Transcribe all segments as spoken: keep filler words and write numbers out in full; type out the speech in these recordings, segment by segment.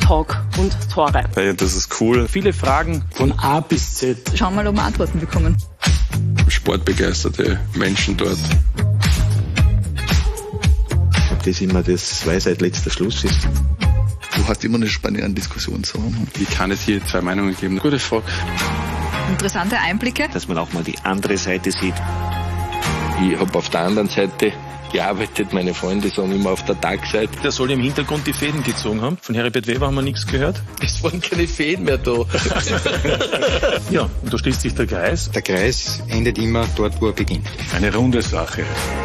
Talk und Tore. Hey, das ist cool. Viele Fragen von A bis Z. Schauen wir mal, ob wir Antworten bekommen. Sportbegeisterte Menschen dort. Ob das immer das Weisheit letzter Schluss ist. Du hast immer eine spannende Diskussion zu haben. Wie kann es hier zwei Meinungen geben? Gute Frage. Interessante Einblicke. Dass man auch mal die andere Seite sieht. Ich habe auf der anderen Seite gearbeitet. Meine Freunde sagen immer auf der Dark-Seite. Der soll im Hintergrund die Fäden gezogen haben. Von Heribert Weber haben wir nichts gehört. Es waren keine Fäden mehr da. Ja, und da schließt sich der Kreis. Der Kreis endet immer dort, wo er beginnt. Eine runde Sache.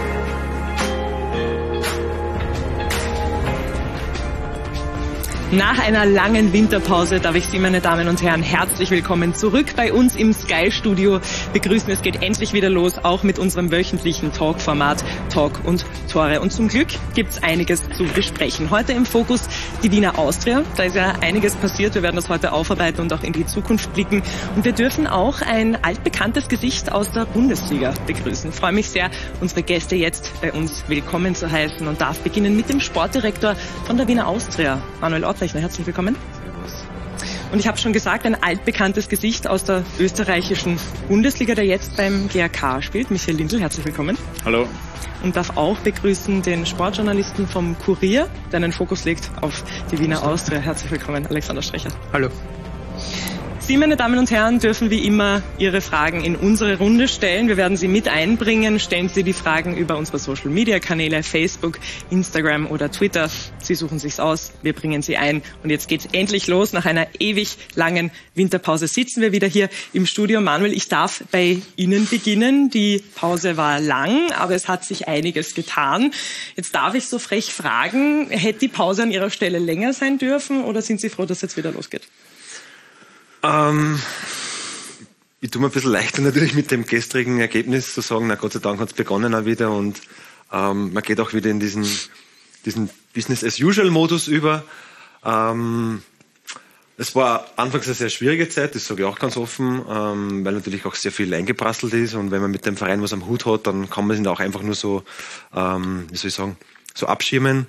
Nach einer langen Winterpause darf ich Sie, meine Damen und Herren, herzlich willkommen zurück bei uns im Sky-Studio begrüßen. Es geht endlich wieder los, auch mit unserem wöchentlichen Talk-Format Talk und Tore. Und zum Glück gibt's einiges zu besprechen. Heute im Fokus die Wiener Austria. Da ist ja einiges passiert. Wir werden das heute aufarbeiten und auch in die Zukunft blicken. Und wir dürfen auch ein altbekanntes Gesicht aus der Bundesliga begrüßen. Ich freue mich sehr, unsere Gäste jetzt bei uns willkommen zu heißen und darf beginnen mit dem Sportdirektor von der Wiener Austria, Manuel Ortlechner. Herzlich willkommen. Servus. Und ich habe schon gesagt, ein altbekanntes Gesicht aus der österreichischen Bundesliga, der jetzt beim G A K spielt. Michael Lindl, herzlich willkommen. Hallo. Und darf auch begrüßen den Sportjournalisten vom Kurier, der einen Fokus legt auf die Wiener Austria. Herzlich willkommen, Alexander Strecher. Hallo. Sie, meine Damen und Herren, dürfen wie immer Ihre Fragen in unsere Runde stellen. Wir werden sie mit einbringen. Stellen Sie die Fragen über unsere Social-Media-Kanäle, Facebook, Instagram oder Twitter. Sie suchen sich's aus, wir bringen sie ein. Und jetzt geht's endlich los. Nach einer ewig langen Winterpause sitzen wir wieder hier im Studio. Manuel, ich darf bei Ihnen beginnen. Die Pause war lang, aber es hat sich einiges getan. Jetzt darf ich so frech fragen, hätte die Pause an Ihrer Stelle länger sein dürfen oder sind Sie froh, dass es jetzt wieder losgeht? Ähm, ich tue mir ein bisschen leichter natürlich mit dem gestrigen Ergebnis zu sagen, na Gott sei Dank hat es begonnen auch wieder und ähm, man geht auch wieder in diesen, diesen Business-as-usual-Modus über. Ähm, es war anfangs eine sehr schwierige Zeit, das sage ich auch ganz offen, ähm, weil natürlich auch sehr viel eingeprasselt ist und wenn man mit dem Verein was am Hut hat, dann kann man sich auch einfach nur so, ähm, wie soll ich sagen, so abschirmen.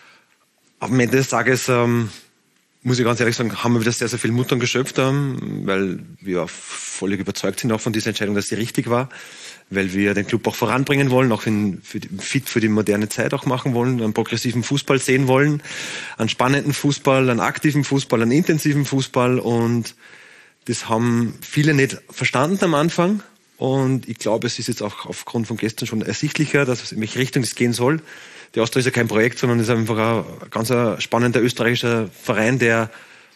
Am Ende des Tages ähm, muss ich ganz ehrlich sagen, haben wir wieder sehr, sehr viel Mut geschöpft, weil wir völlig überzeugt sind auch von dieser Entscheidung, dass sie richtig war, weil wir den Club auch voranbringen wollen, auch in, für, fit für die moderne Zeit auch machen wollen, einen progressiven Fußball sehen wollen, einen spannenden Fußball, einen aktiven Fußball, einen intensiven Fußball und das haben viele nicht verstanden am Anfang und ich glaube, es ist jetzt auch aufgrund von gestern schon ersichtlicher, dass in welche Richtung es gehen soll. Die Austria ist ja kein Projekt, sondern ist einfach ein ganz spannender österreichischer Verein, der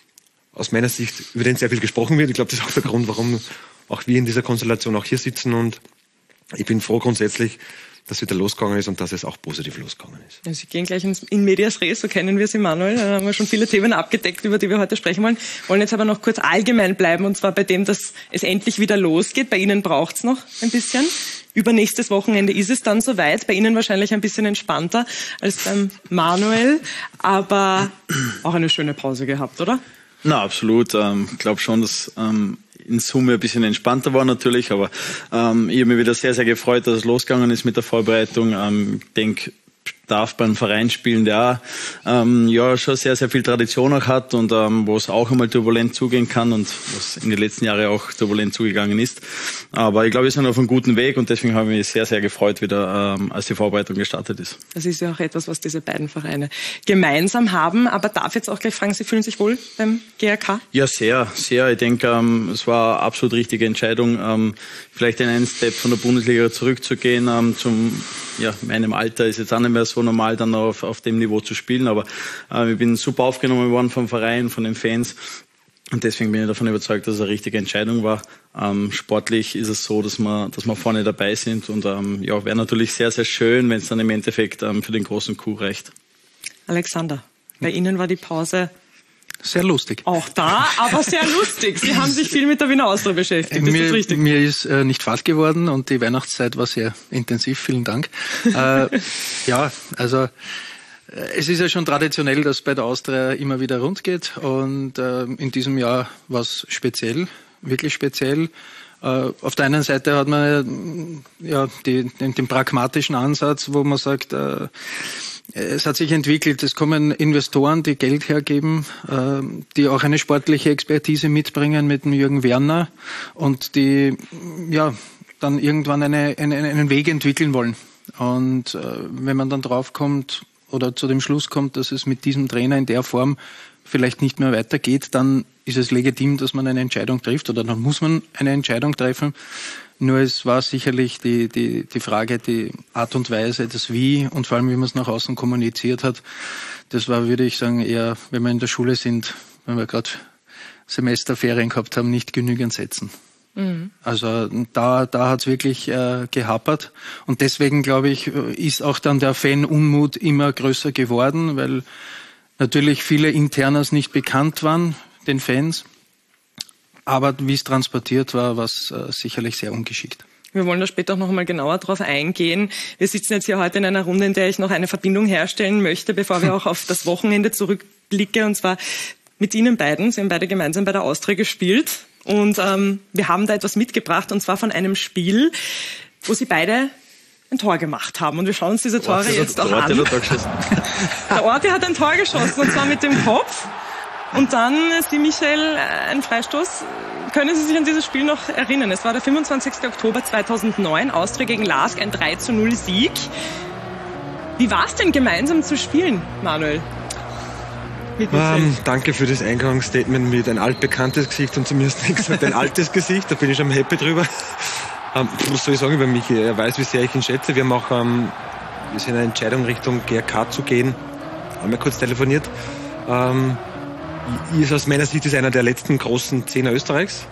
aus meiner Sicht, über den sehr viel gesprochen wird. Ich glaube, das ist auch der Grund, warum auch wir in dieser Konstellation auch hier sitzen. Und ich bin froh grundsätzlich, dass es wieder losgegangen ist und dass es auch positiv losgegangen ist. Ja, Sie gehen gleich ins, in medias res, so kennen wir Sie, Manuel. Da haben wir schon viele Themen abgedeckt, über die wir heute sprechen wollen. Wollen jetzt aber noch kurz allgemein bleiben, und zwar bei dem, dass es endlich wieder losgeht. Bei Ihnen braucht es noch ein bisschen. Übernächstes Wochenende ist es dann soweit. Bei Ihnen wahrscheinlich ein bisschen entspannter als beim Manuel. Aber auch eine schöne Pause gehabt, oder? Na, absolut. Ähm, ich glaube schon, dass ähm, in Summe ein bisschen entspannter war natürlich. Aber ähm, ich habe mich wieder sehr, sehr gefreut, dass es losgegangen ist mit der Vorbereitung. Ähm, ich denke, darf beim Verein spielen, der ähm, ja schon sehr, sehr viel Tradition auch hat und ähm, wo es auch einmal turbulent zugehen kann und was in den letzten Jahren auch turbulent zugegangen ist. Aber ich glaube, wir sind auf einem guten Weg und deswegen habe ich mich sehr, sehr gefreut, wieder ähm, als die Vorbereitung gestartet ist. Das ist ja auch etwas, was diese beiden Vereine gemeinsam haben. Aber darf jetzt auch gleich fragen, Sie fühlen sich wohl beim G A K? Ja, sehr, sehr. Ich denke, ähm, es war eine absolut richtige Entscheidung, ähm, vielleicht in einen Step von der Bundesliga zurückzugehen. Ähm, zum, ja, meinem Alter ist jetzt auch nicht mehr so normal, dann auf, auf dem Niveau zu spielen. Aber äh, ich bin super aufgenommen worden vom Verein, von den Fans. Und deswegen bin ich davon überzeugt, dass es eine richtige Entscheidung war. Ähm, sportlich ist es so, dass wir, dass wir vorne dabei sind. Und ähm, ja, wäre natürlich sehr, sehr schön, wenn es dann im Endeffekt ähm, für den großen Coup reicht. Alexander, bei Ihnen war die Pause sehr lustig. Auch da, aber sehr lustig. Sie haben sich viel mit der Wiener Austria beschäftigt. Ist mir, das richtig? Mir ist äh, nicht fad geworden und die Weihnachtszeit war sehr intensiv. Vielen Dank. äh, ja, also es ist ja schon traditionell, dass bei der Austria immer wieder rund geht und äh, in diesem Jahr war es speziell, wirklich speziell. Äh, auf der einen Seite hat man ja die, den, den pragmatischen Ansatz, wo man sagt, äh, es hat sich entwickelt, es kommen Investoren, die Geld hergeben, die auch eine sportliche Expertise mitbringen mit dem Jürgen Werner und die ja dann irgendwann eine, eine, einen Weg entwickeln wollen. Und wenn man dann draufkommt oder zu dem Schluss kommt, dass es mit diesem Trainer in der Form vielleicht nicht mehr weitergeht, dann ist es legitim, dass man eine Entscheidung trifft oder dann muss man eine Entscheidung treffen. Nur es war sicherlich die, die, die Frage, die Art und Weise, das Wie und vor allem, wie man es nach außen kommuniziert hat. Das war, würde ich sagen, eher, wenn wir in der Schule sind, wenn wir gerade Semesterferien gehabt haben, nicht genügend setzen. Mhm. Also da, da hat es wirklich äh, gehapert. Und deswegen, glaube ich, ist auch dann der Fan-Unmut immer größer geworden, weil natürlich viele Internas nicht bekannt waren, den Fans. Aber wie es transportiert war, war es äh, sicherlich sehr ungeschickt. Wir wollen da später auch noch einmal genauer drauf eingehen. Wir sitzen jetzt hier heute in einer Runde, in der ich noch eine Verbindung herstellen möchte, bevor wir auch auf das Wochenende zurückblicke. Und zwar mit Ihnen beiden. Sie haben beide gemeinsam bei der Austria gespielt. Und ähm, wir haben da etwas mitgebracht, und zwar von einem Spiel, wo Sie beide ein Tor gemacht haben. Und wir schauen uns diese Tore Orte, jetzt auch an. Der Orte hat ein Tor geschossen, und zwar mit dem Kopf. Und dann, Sie, Michael, ein Freistoß. Können Sie sich an dieses Spiel noch erinnern? Es war der fünfundzwanzigster Oktober zweitausendneun, Austria gegen Lask, ein drei zu null Sieg. Wie war es denn, gemeinsam zu spielen, Manuel? Um, danke für das Eingangsstatement mit ein altbekanntes Gesicht und zumindest nicht gesagt ein altes Gesicht. Da bin ich schon happy drüber. Um, was soll ich sagen über Michi? Er weiß, wie sehr ich ihn schätze. Wir haben auch um, wir sind in einer Entscheidung Richtung G R K zu gehen. Haben wir kurz telefoniert. Um, ist aus meiner Sicht ist einer der letzten großen Zehner Österreichs.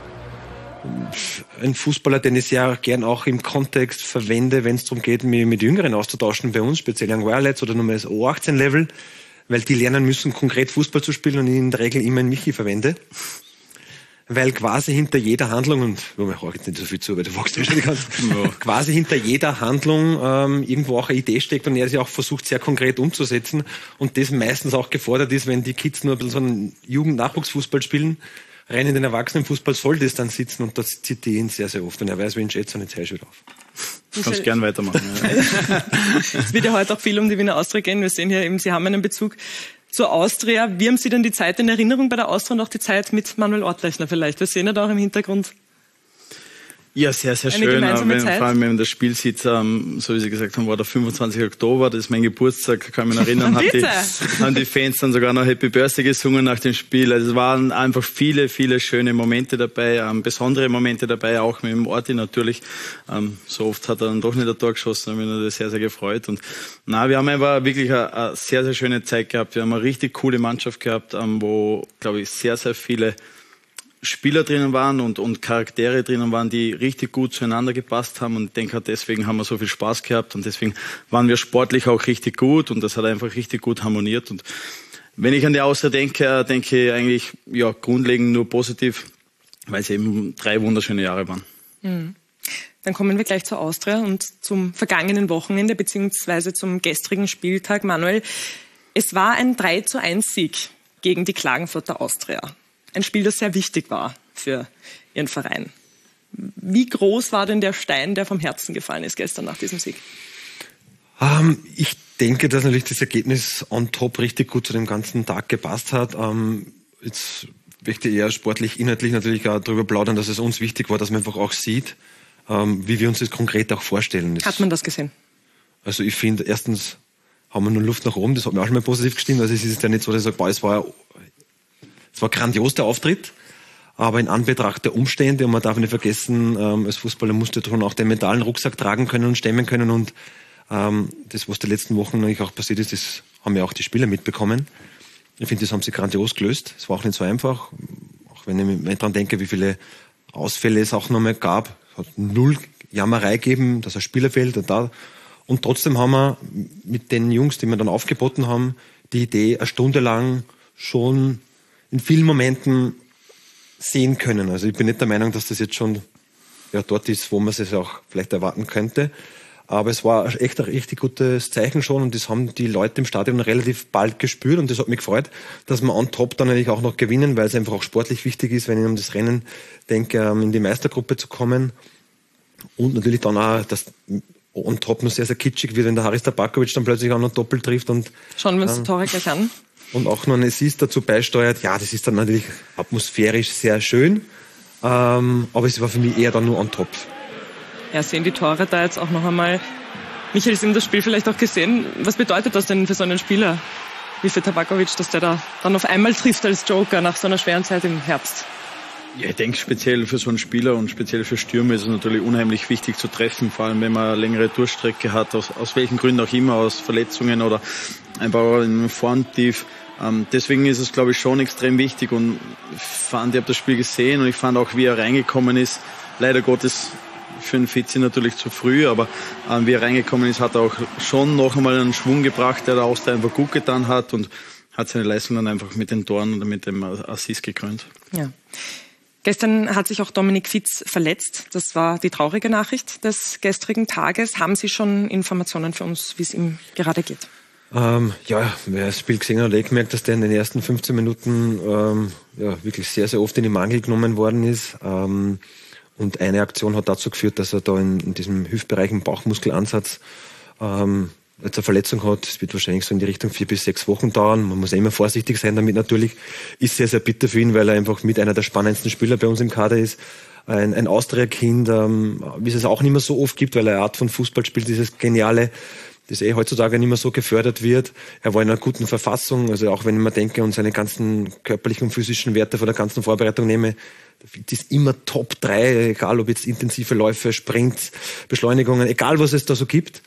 Ein Fußballer, den ich sehr gern auch im Kontext verwende, wenn es darum geht, mich mit Jüngeren auszutauschen bei uns, speziell Young Wirelets oder nur das O achtzehn Level, weil die lernen müssen, konkret Fußball zu spielen und ich in der Regel immer einen Michi verwende. Weil quasi hinter jeder Handlung, und ich höre jetzt nicht so viel zu, weil du wachst ja schon die ganze ja. quasi hinter jeder Handlung ähm, irgendwo auch eine Idee steckt und er sie auch versucht, sehr konkret umzusetzen und das meistens auch gefordert ist, wenn die Kids nur ein bisschen so einen Jugend-Nachwuchsfußball spielen, rein in den Erwachsenenfußball soll das dann sitzen und das zieht die ihn sehr, sehr oft und er weiß, wie ihn schätzt und jetzt höre ich wieder auf. Du kannst gern weitermachen. Ja. Es wird ja heute auch viel um die Wiener Austria gehen. Wir sehen hier eben, Sie haben einen Bezug zur Austria. Wie haben Sie denn die Zeit in Erinnerung bei der Austria und auch die Zeit mit Manuel Ortlechner vielleicht? Wir sehen ja da auch im Hintergrund. Ja, sehr, sehr schön. Wenn, vor allem, wenn man das Spiel sieht, ähm, so wie Sie gesagt haben, war der fünfundzwanzigster Oktober, das ist mein Geburtstag, kann ich mich erinnern, hat die, haben die Fans dann sogar noch Happy Birthday gesungen nach dem Spiel. Also es waren einfach viele, viele schöne Momente dabei, ähm, besondere Momente dabei, auch mit dem Orti natürlich. Ähm, so oft hat er dann doch nicht ein Tor geschossen, da bin ich mich sehr, sehr gefreut. Und na, wir haben einfach wirklich eine, eine sehr, sehr schöne Zeit gehabt. Wir haben eine richtig coole Mannschaft gehabt, ähm, wo, glaube ich, sehr, sehr viele Spieler drinnen waren und, und Charaktere drinnen waren, die richtig gut zueinander gepasst haben und ich denke, deswegen haben wir so viel Spaß gehabt und deswegen waren wir sportlich auch richtig gut und das hat einfach richtig gut harmoniert und wenn ich an die Austria denke, denke ich eigentlich, ja, grundlegend nur positiv, weil es eben drei wunderschöne Jahre waren. Mhm. Dann kommen wir gleich zur Austria und zum vergangenen Wochenende beziehungsweise zum gestrigen Spieltag. Manuel, es war ein drei zu eins Sieg gegen die Klagenfurter Austria. Ein Spiel, das sehr wichtig war für Ihren Verein. Wie groß war denn der Stein, der vom Herzen gefallen ist gestern nach diesem Sieg? Ähm, ich denke, dass natürlich das Ergebnis on top richtig gut zu dem ganzen Tag gepasst hat. Ähm, jetzt möchte ich eher sportlich, inhaltlich natürlich auch darüber plaudern, dass es uns wichtig war, dass man einfach auch sieht, ähm, wie wir uns das konkret auch vorstellen. Das, hat man das gesehen? Also ich finde, erstens haben wir nur Luft nach oben, das hat mir auch schon mal positiv gestimmt. Also es ist ja nicht so, dass ich sage, boah, es war Es war grandios, der Auftritt, aber in Anbetracht der Umstände, und man darf nicht vergessen, ähm, als Fußballer musst du schon auch den mentalen Rucksack tragen können und stemmen können und ähm, das, was die letzten Wochen eigentlich auch passiert ist, das haben ja auch die Spieler mitbekommen. Ich finde, das haben sie grandios gelöst. Es war auch nicht so einfach, auch wenn ich mir dran denke, wie viele Ausfälle es auch nochmal gab. Es hat null Jammerei gegeben, dass ein Spieler fehlt und da. Und trotzdem haben wir mit den Jungs, die wir dann aufgeboten haben, die Idee eine Stunde lang schon in vielen Momenten sehen können. Also ich bin nicht der Meinung, dass das jetzt schon ja, dort ist, wo man es auch vielleicht erwarten könnte. Aber es war echt ein richtig gutes Zeichen schon und das haben die Leute im Stadion relativ bald gespürt und das hat mich gefreut, dass wir on top dann natürlich auch noch gewinnen, weil es einfach auch sportlich wichtig ist, wenn ich um das Rennen denke, in die Meistergruppe zu kommen und natürlich dann auch, dass on top noch sehr, sehr kitschig wird, wenn der Haris Tabakovic dann plötzlich auch noch doppelt trifft und schauen wir uns ähm, die Tore gleich an. Und auch noch ein Assist dazu beisteuert. Ja, das ist dann natürlich atmosphärisch sehr schön, ähm, aber es war für mich eher dann nur on top. Ja, sehen die Tore da jetzt auch noch einmal. Michael, Sie haben das Spiel vielleicht auch gesehen. Was bedeutet das denn für so einen Spieler wie für Tabakovic, dass der da dann auf einmal trifft als Joker nach so einer schweren Zeit im Herbst? Ja, ich denke, speziell für so einen Spieler und speziell für Stürmer ist es natürlich unheimlich wichtig zu treffen, vor allem wenn man eine längere Durchstrecke hat, aus, aus welchen Gründen auch immer, aus Verletzungen oder einfach im Formtief. Ähm, deswegen ist es, glaube ich, schon extrem wichtig und ich fand, ich habe das Spiel gesehen und ich fand auch, wie er reingekommen ist, leider Gottes für einen Fitzi natürlich zu früh, aber ähm, wie er reingekommen ist, hat er auch schon noch einmal einen Schwung gebracht, der der Austria einfach gut getan hat und hat seine Leistung dann einfach mit den Toren oder mit dem Assist gekrönt. Ja. Gestern hat sich auch Dominik Fitz verletzt. Das war die traurige Nachricht des gestrigen Tages. Haben Sie schon Informationen für uns, wie es ihm gerade geht? Ähm, ja, wer das Spiel gesehen hat, hat eh gemerkt, dass der in den ersten fünfzehn Minuten ähm, ja, wirklich sehr, sehr oft in den Mangel genommen worden ist. Ähm, und eine Aktion hat dazu geführt, dass er da in, in diesem Hüftbereich, im Bauchmuskelansatz, ähm, jetzt eine Verletzung hat. Es wird wahrscheinlich so in die Richtung vier bis sechs Wochen dauern. Man muss ja immer vorsichtig sein damit natürlich. Ist sehr, sehr bitter für ihn, weil er einfach mit einer der spannendsten Spieler bei uns im Kader ist. Ein, ein Austria-Kind, ähm, wie es es auch nicht mehr so oft gibt, weil er eine Art von Fußball spielt, dieses Geniale, das eh heutzutage nicht mehr so gefördert wird. Er war in einer guten Verfassung, also auch wenn ich mir denke und seine ganzen körperlichen und physischen Werte von der ganzen Vorbereitung nehme, das ist immer Top drei, egal ob jetzt intensive Läufe, Sprints, Beschleunigungen, egal was es da so gibt.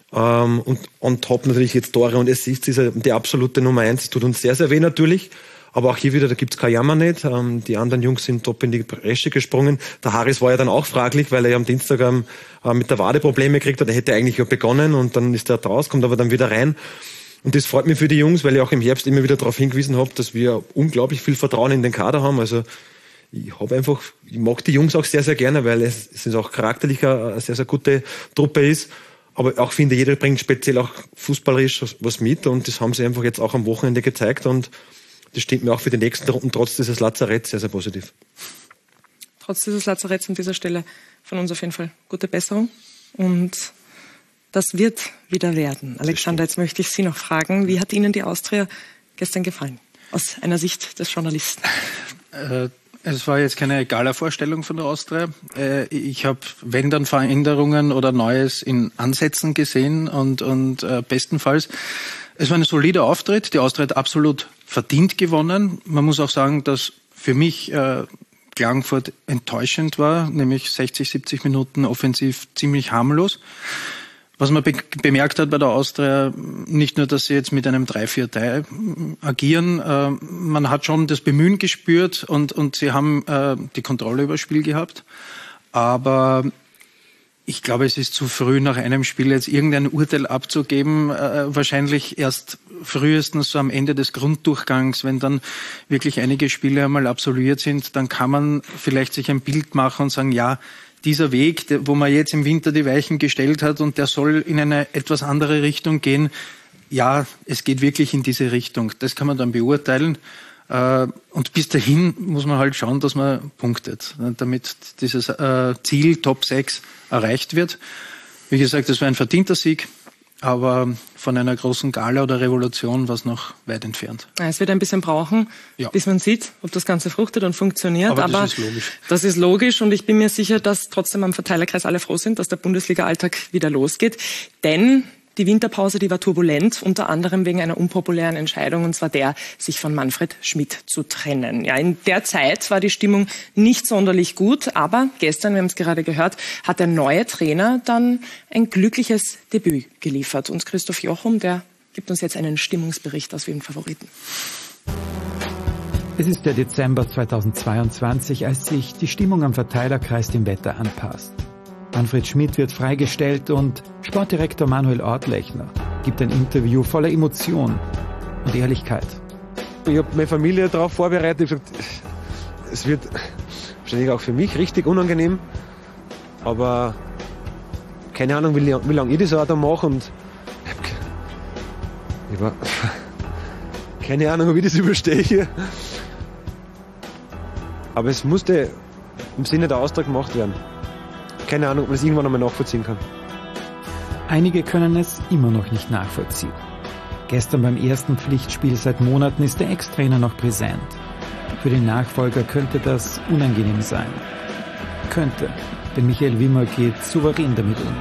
Um, und on top natürlich jetzt Tore und Assists ist er die absolute Nummer eins. Das tut uns sehr, sehr weh natürlich. Aber auch hier wieder, da gibt's kein Jammer nicht. Um, die anderen Jungs sind top in die Bresche gesprungen. Der Haris war ja dann auch fraglich, weil er ja am Dienstag um, mit der Wade Probleme gekriegt hat. Er hätte eigentlich ja begonnen und dann ist er draus, kommt aber dann wieder rein. Und das freut mich für die Jungs, weil ich auch im Herbst immer wieder darauf hingewiesen habe, dass wir unglaublich viel Vertrauen in den Kader haben. Also ich habe einfach, ich mag die Jungs auch sehr, sehr gerne, weil es, es ist auch charakterlich eine sehr, sehr gute Truppe ist. Aber auch finde, jeder bringt speziell auch fußballerisch was mit und das haben sie einfach jetzt auch am Wochenende gezeigt und das stimmt mir auch für die nächsten Runden trotz dieses Lazaretts sehr, sehr positiv. Trotz dieses Lazaretts an dieser Stelle von uns auf jeden Fall gute Besserung und das wird wieder werden. Alexander, jetzt möchte ich Sie noch fragen, wie hat Ihnen die Austria gestern gefallen, aus einer Sicht des Journalisten? Äh, Es war jetzt keine Gala-Vorstellung von der Austria. Ich habe, wenn dann, Veränderungen oder Neues in Ansätzen gesehen und, und äh, bestenfalls. Es war ein solider Auftritt. Die Austria hat absolut verdient gewonnen. Man muss auch sagen, dass für mich äh, Klagenfurt enttäuschend war, nämlich sechzig, siebzig Minuten offensiv ziemlich harmlos. Was man be- bemerkt hat bei der Austria, nicht nur, dass sie jetzt mit einem drei vier drei agieren, äh, man hat schon das Bemühen gespürt und, und sie haben äh, die Kontrolle über das Spiel gehabt. Aber ich glaube, es ist zu früh, nach einem Spiel jetzt irgendein Urteil abzugeben. Äh, wahrscheinlich erst frühestens so am Ende des Grunddurchgangs, wenn dann wirklich einige Spiele einmal absolviert sind, dann kann man vielleicht sich ein Bild machen und sagen, ja, dieser Weg, wo man jetzt im Winter die Weichen gestellt hat und der soll in eine etwas andere Richtung gehen, ja, es geht wirklich in diese Richtung. Das kann man dann beurteilen. Und bis dahin muss man halt schauen, dass man punktet, damit dieses Ziel Top sechs erreicht wird. Wie gesagt, das war ein verdienter Sieg, aber von einer großen Gala oder Revolution war es noch weit entfernt. Es wird ein bisschen brauchen, ja, bis man sieht, ob das Ganze fruchtet und funktioniert. Aber, aber das ist logisch. Das ist logisch und ich bin mir sicher, dass trotzdem am Verteilerkreis alle froh sind, dass der Bundesliga-Alltag wieder losgeht. Denn die Winterpause, die war turbulent, unter anderem wegen einer unpopulären Entscheidung, und zwar der, sich von Manfred Schmidt zu trennen. Ja, in der Zeit war die Stimmung nicht sonderlich gut, aber gestern, wir haben es gerade gehört, hat der neue Trainer dann ein glückliches Debüt geliefert. Und Christoph Jochum, der gibt uns jetzt einen Stimmungsbericht aus Wien Favoriten. Es ist der Dezember zweitausendzweiundzwanzig, als sich die Stimmung am Verteilerkreis dem Wetter anpasst. Manfred Schmidt wird freigestellt und Sportdirektor Manuel Ortlechner gibt ein Interview voller Emotion und Ehrlichkeit. Ich habe meine Familie darauf vorbereitet. Gesagt, es wird wahrscheinlich auch für mich richtig unangenehm, aber keine Ahnung, wie, wie lange ich das auch da mache und ich war, keine Ahnung, wie ich das überstehe hier. Aber es musste im Sinne der Austria gemacht werden. Keine Ahnung, ob man es irgendwann einmal nachvollziehen kann. Einige können es immer noch nicht nachvollziehen. Gestern beim ersten Pflichtspiel seit Monaten ist der Ex-Trainer noch präsent. Für den Nachfolger könnte das unangenehm sein. Könnte, denn Michael Wimmer geht souverän damit um.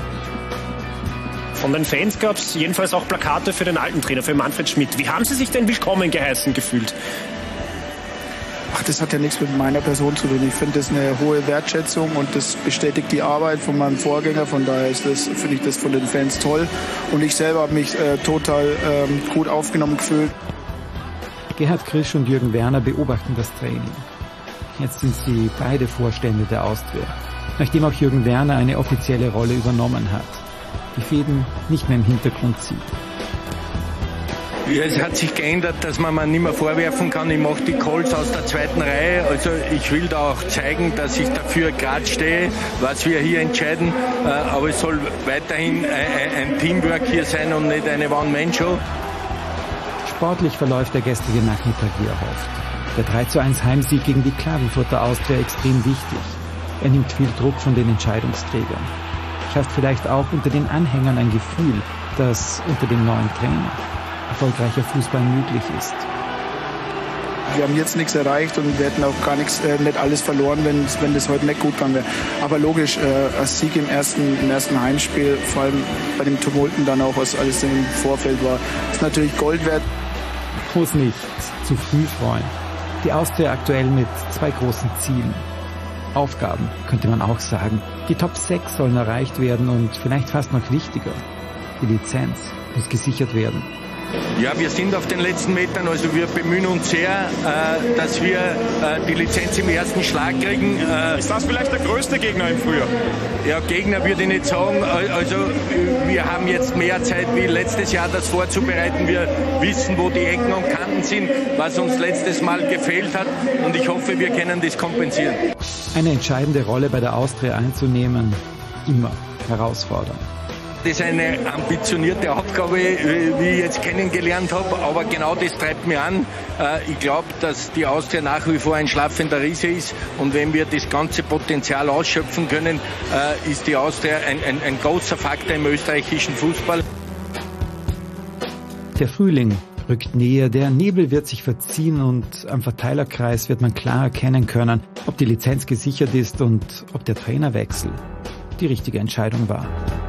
Von den Fans gab es jedenfalls auch Plakate für den alten Trainer, für Manfred Schmidt. Wie haben Sie sich denn willkommen geheißen gefühlt? Ach, das hat ja nichts mit meiner Person zu tun. Ich finde das eine hohe Wertschätzung und das bestätigt die Arbeit von meinem Vorgänger. Von daher ist das, finde ich das von den Fans toll. Und ich selber habe mich äh, total ähm, gut aufgenommen gefühlt. Gerhard Krisch und Jürgen Werner beobachten das Training. Jetzt sind sie beide Vorstände der Austria, nachdem auch Jürgen Werner eine offizielle Rolle übernommen hat, die Fäden nicht mehr im Hintergrund zieht. Ja, es hat sich geändert, dass man mir nicht mehr vorwerfen kann, ich mache die Calls aus der zweiten Reihe. Also ich will da auch zeigen, dass ich dafür gerade stehe, was wir hier entscheiden. Aber es soll weiterhin ein Teamwork hier sein und nicht eine One-Man-Show. Sportlich verläuft der gestrige Nachmittag wie erhofft. Der drei zu eins Heimsieg gegen die Klagenfurter Austria extrem wichtig. Er nimmt viel Druck von den Entscheidungsträgern. Schafft vielleicht auch unter den Anhängern ein Gefühl, dass unter dem neuen Trainer erfolgreicher Fußball möglich ist. Wir haben jetzt nichts erreicht und wir hätten auch gar nichts, äh, nicht alles verloren, wenn, wenn das heute nicht gut gegangen wäre. Aber logisch, äh, als Sieg im ersten, im ersten Heimspiel, vor allem bei dem Tumulten dann auch, was alles im Vorfeld war, ist natürlich Gold wert. Muss nicht zu früh freuen. Die Austria aktuell mit zwei großen Zielen. Aufgaben, könnte man auch sagen. Die Top sechs sollen erreicht werden und vielleicht fast noch wichtiger. Die Lizenz muss gesichert werden. Ja, wir sind auf den letzten Metern, also wir bemühen uns sehr, äh, dass wir äh, die Lizenz im ersten Schlag kriegen. Äh, ist das vielleicht der größte Gegner im Frühjahr? Ja, Gegner würde ich nicht sagen. Also wir haben jetzt mehr Zeit wie letztes Jahr, das vorzubereiten. Wir wissen, wo die Ecken und Kanten sind, was uns letztes Mal gefehlt hat. Und ich hoffe, wir können das kompensieren. Eine entscheidende Rolle bei der Austria einzunehmen, immer herausfordernd. Das ist eine ambitionierte Aufgabe, wie ich jetzt kennengelernt habe, aber genau das treibt mich an. Ich glaube, dass die Austria nach wie vor ein schlafender Riese ist und wenn wir das ganze Potenzial ausschöpfen können, ist die Austria ein, ein, ein großer Faktor im österreichischen Fußball. Der Frühling rückt näher, der Nebel wird sich verziehen und am Verteilerkreis wird man klar erkennen können, ob die Lizenz gesichert ist und ob der Trainerwechsel die richtige Entscheidung war.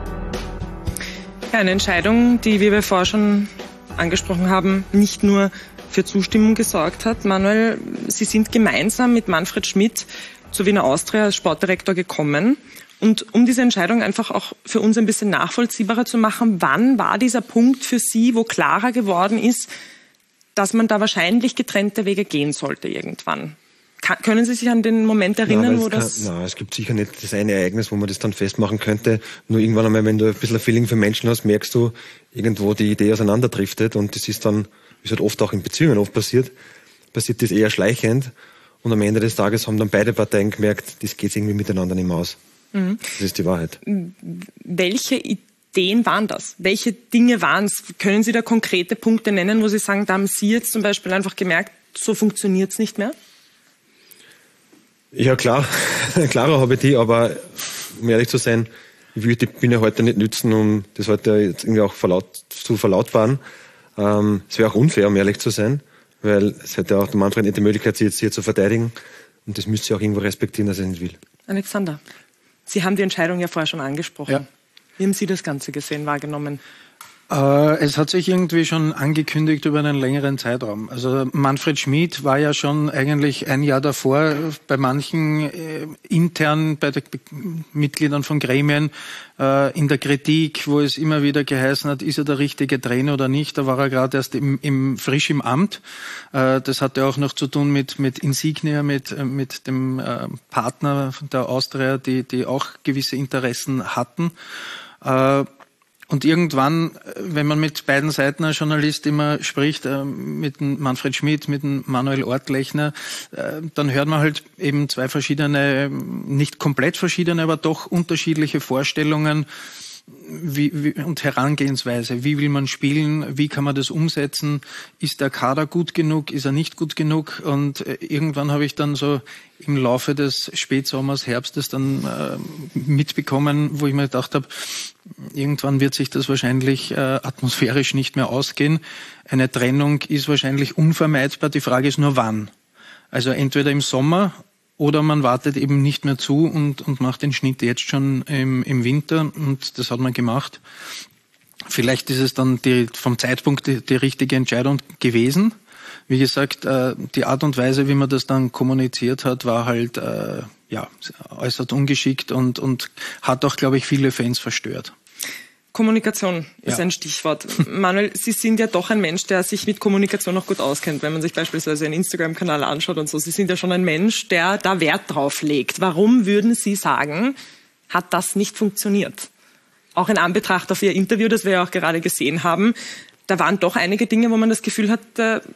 Eine Entscheidung, die, wie wir vorher schon angesprochen haben, nicht nur für Zustimmung gesorgt hat. Manuel, Sie sind gemeinsam mit Manfred Schmidt zur Wiener Austria als Sportdirektor gekommen. Und um diese Entscheidung einfach auch für uns ein bisschen nachvollziehbarer zu machen, wann war dieser Punkt für Sie, wo klarer geworden ist, dass man da wahrscheinlich getrennte Wege gehen sollte irgendwann? Kann, können Sie sich an den Moment erinnern, nein, wo kann, das... Nein, es gibt sicher nicht das eine Ereignis, wo man das dann festmachen könnte. Nur irgendwann einmal, wenn du ein bisschen ein Feeling für Menschen hast, merkst du irgendwo die Idee auseinanderdriftet. Und das ist dann, wie es halt oft auch in Beziehungen oft passiert, passiert das eher schleichend. Und am Ende des Tages haben dann beide Parteien gemerkt, das geht irgendwie miteinander nicht mehr aus. Mhm. Das ist die Wahrheit. Welche Ideen waren das? Welche Dinge waren es? Können Sie da konkrete Punkte nennen, wo Sie sagen, da haben Sie jetzt zum Beispiel einfach gemerkt, so funktioniert es nicht mehr? Ja, klar, klarer habe ich die, aber um ehrlich zu sein, ich will die Bühne heute nicht nützen, um das heute jetzt irgendwie auch verlaut, zu verlautbaren. Ähm, es wäre auch unfair, um ehrlich zu sein, weil es hätte auch der Manfred nicht die Möglichkeit, sich jetzt hier zu verteidigen und das müsste ich auch irgendwo respektieren, dass er nicht will. Alexander, Sie haben die Entscheidung ja vorher schon angesprochen. Ja. Wie haben Sie das Ganze gesehen, wahrgenommen? Äh, es hat sich irgendwie schon angekündigt über einen längeren Zeitraum. Also Manfred Schmidt war ja schon eigentlich ein Jahr davor bei manchen äh, intern, bei den Mitgliedern von Gremien äh, in der Kritik, wo es immer wieder geheißen hat, ist er der richtige Trainer oder nicht. Da war er gerade erst im, im, frisch im Amt. Äh, das hatte auch noch zu tun mit, mit Insignia, mit, mit dem äh, Partner der Austria, die, die auch gewisse Interessen hatten. Äh, Und irgendwann, wenn man mit beiden Seiten als Journalist immer spricht, mit dem Manfred Schmidt, mit dem Manuel Ortlechner, dann hört man halt eben zwei verschiedene, nicht komplett verschiedene, aber doch unterschiedliche Vorstellungen, wie, wie, und Herangehensweise. Wie will man spielen? Wie kann man das umsetzen? Ist der Kader gut genug? Ist er nicht gut genug? Und irgendwann habe ich dann so im Laufe des Spätsommers, Herbstes dann äh, mitbekommen, wo ich mir gedacht habe, irgendwann wird sich das wahrscheinlich äh, atmosphärisch nicht mehr ausgehen. Eine Trennung ist wahrscheinlich unvermeidbar. Die Frage ist nur, wann. Also entweder im Sommer oder man wartet eben nicht mehr zu und, und macht den Schnitt jetzt schon im, im Winter. Und das hat man gemacht. Vielleicht ist es dann die, vom Zeitpunkt die, die richtige Entscheidung gewesen. Wie gesagt, äh, die Art und Weise, wie man das dann kommuniziert hat, war halt äh, ja äußerst ungeschickt und, und hat auch, glaube ich, viele Fans verstört. Kommunikation ist ja. ein Stichwort. Manuel, Sie sind ja doch ein Mensch, der sich mit Kommunikation noch gut auskennt, wenn man sich beispielsweise einen Instagram-Kanal anschaut und so. Sie sind ja schon ein Mensch, der da Wert drauf legt. Warum würden Sie sagen, hat das nicht funktioniert? Auch in Anbetracht auf Ihr Interview, das wir ja auch gerade gesehen haben, da waren doch einige Dinge, wo man das Gefühl hat,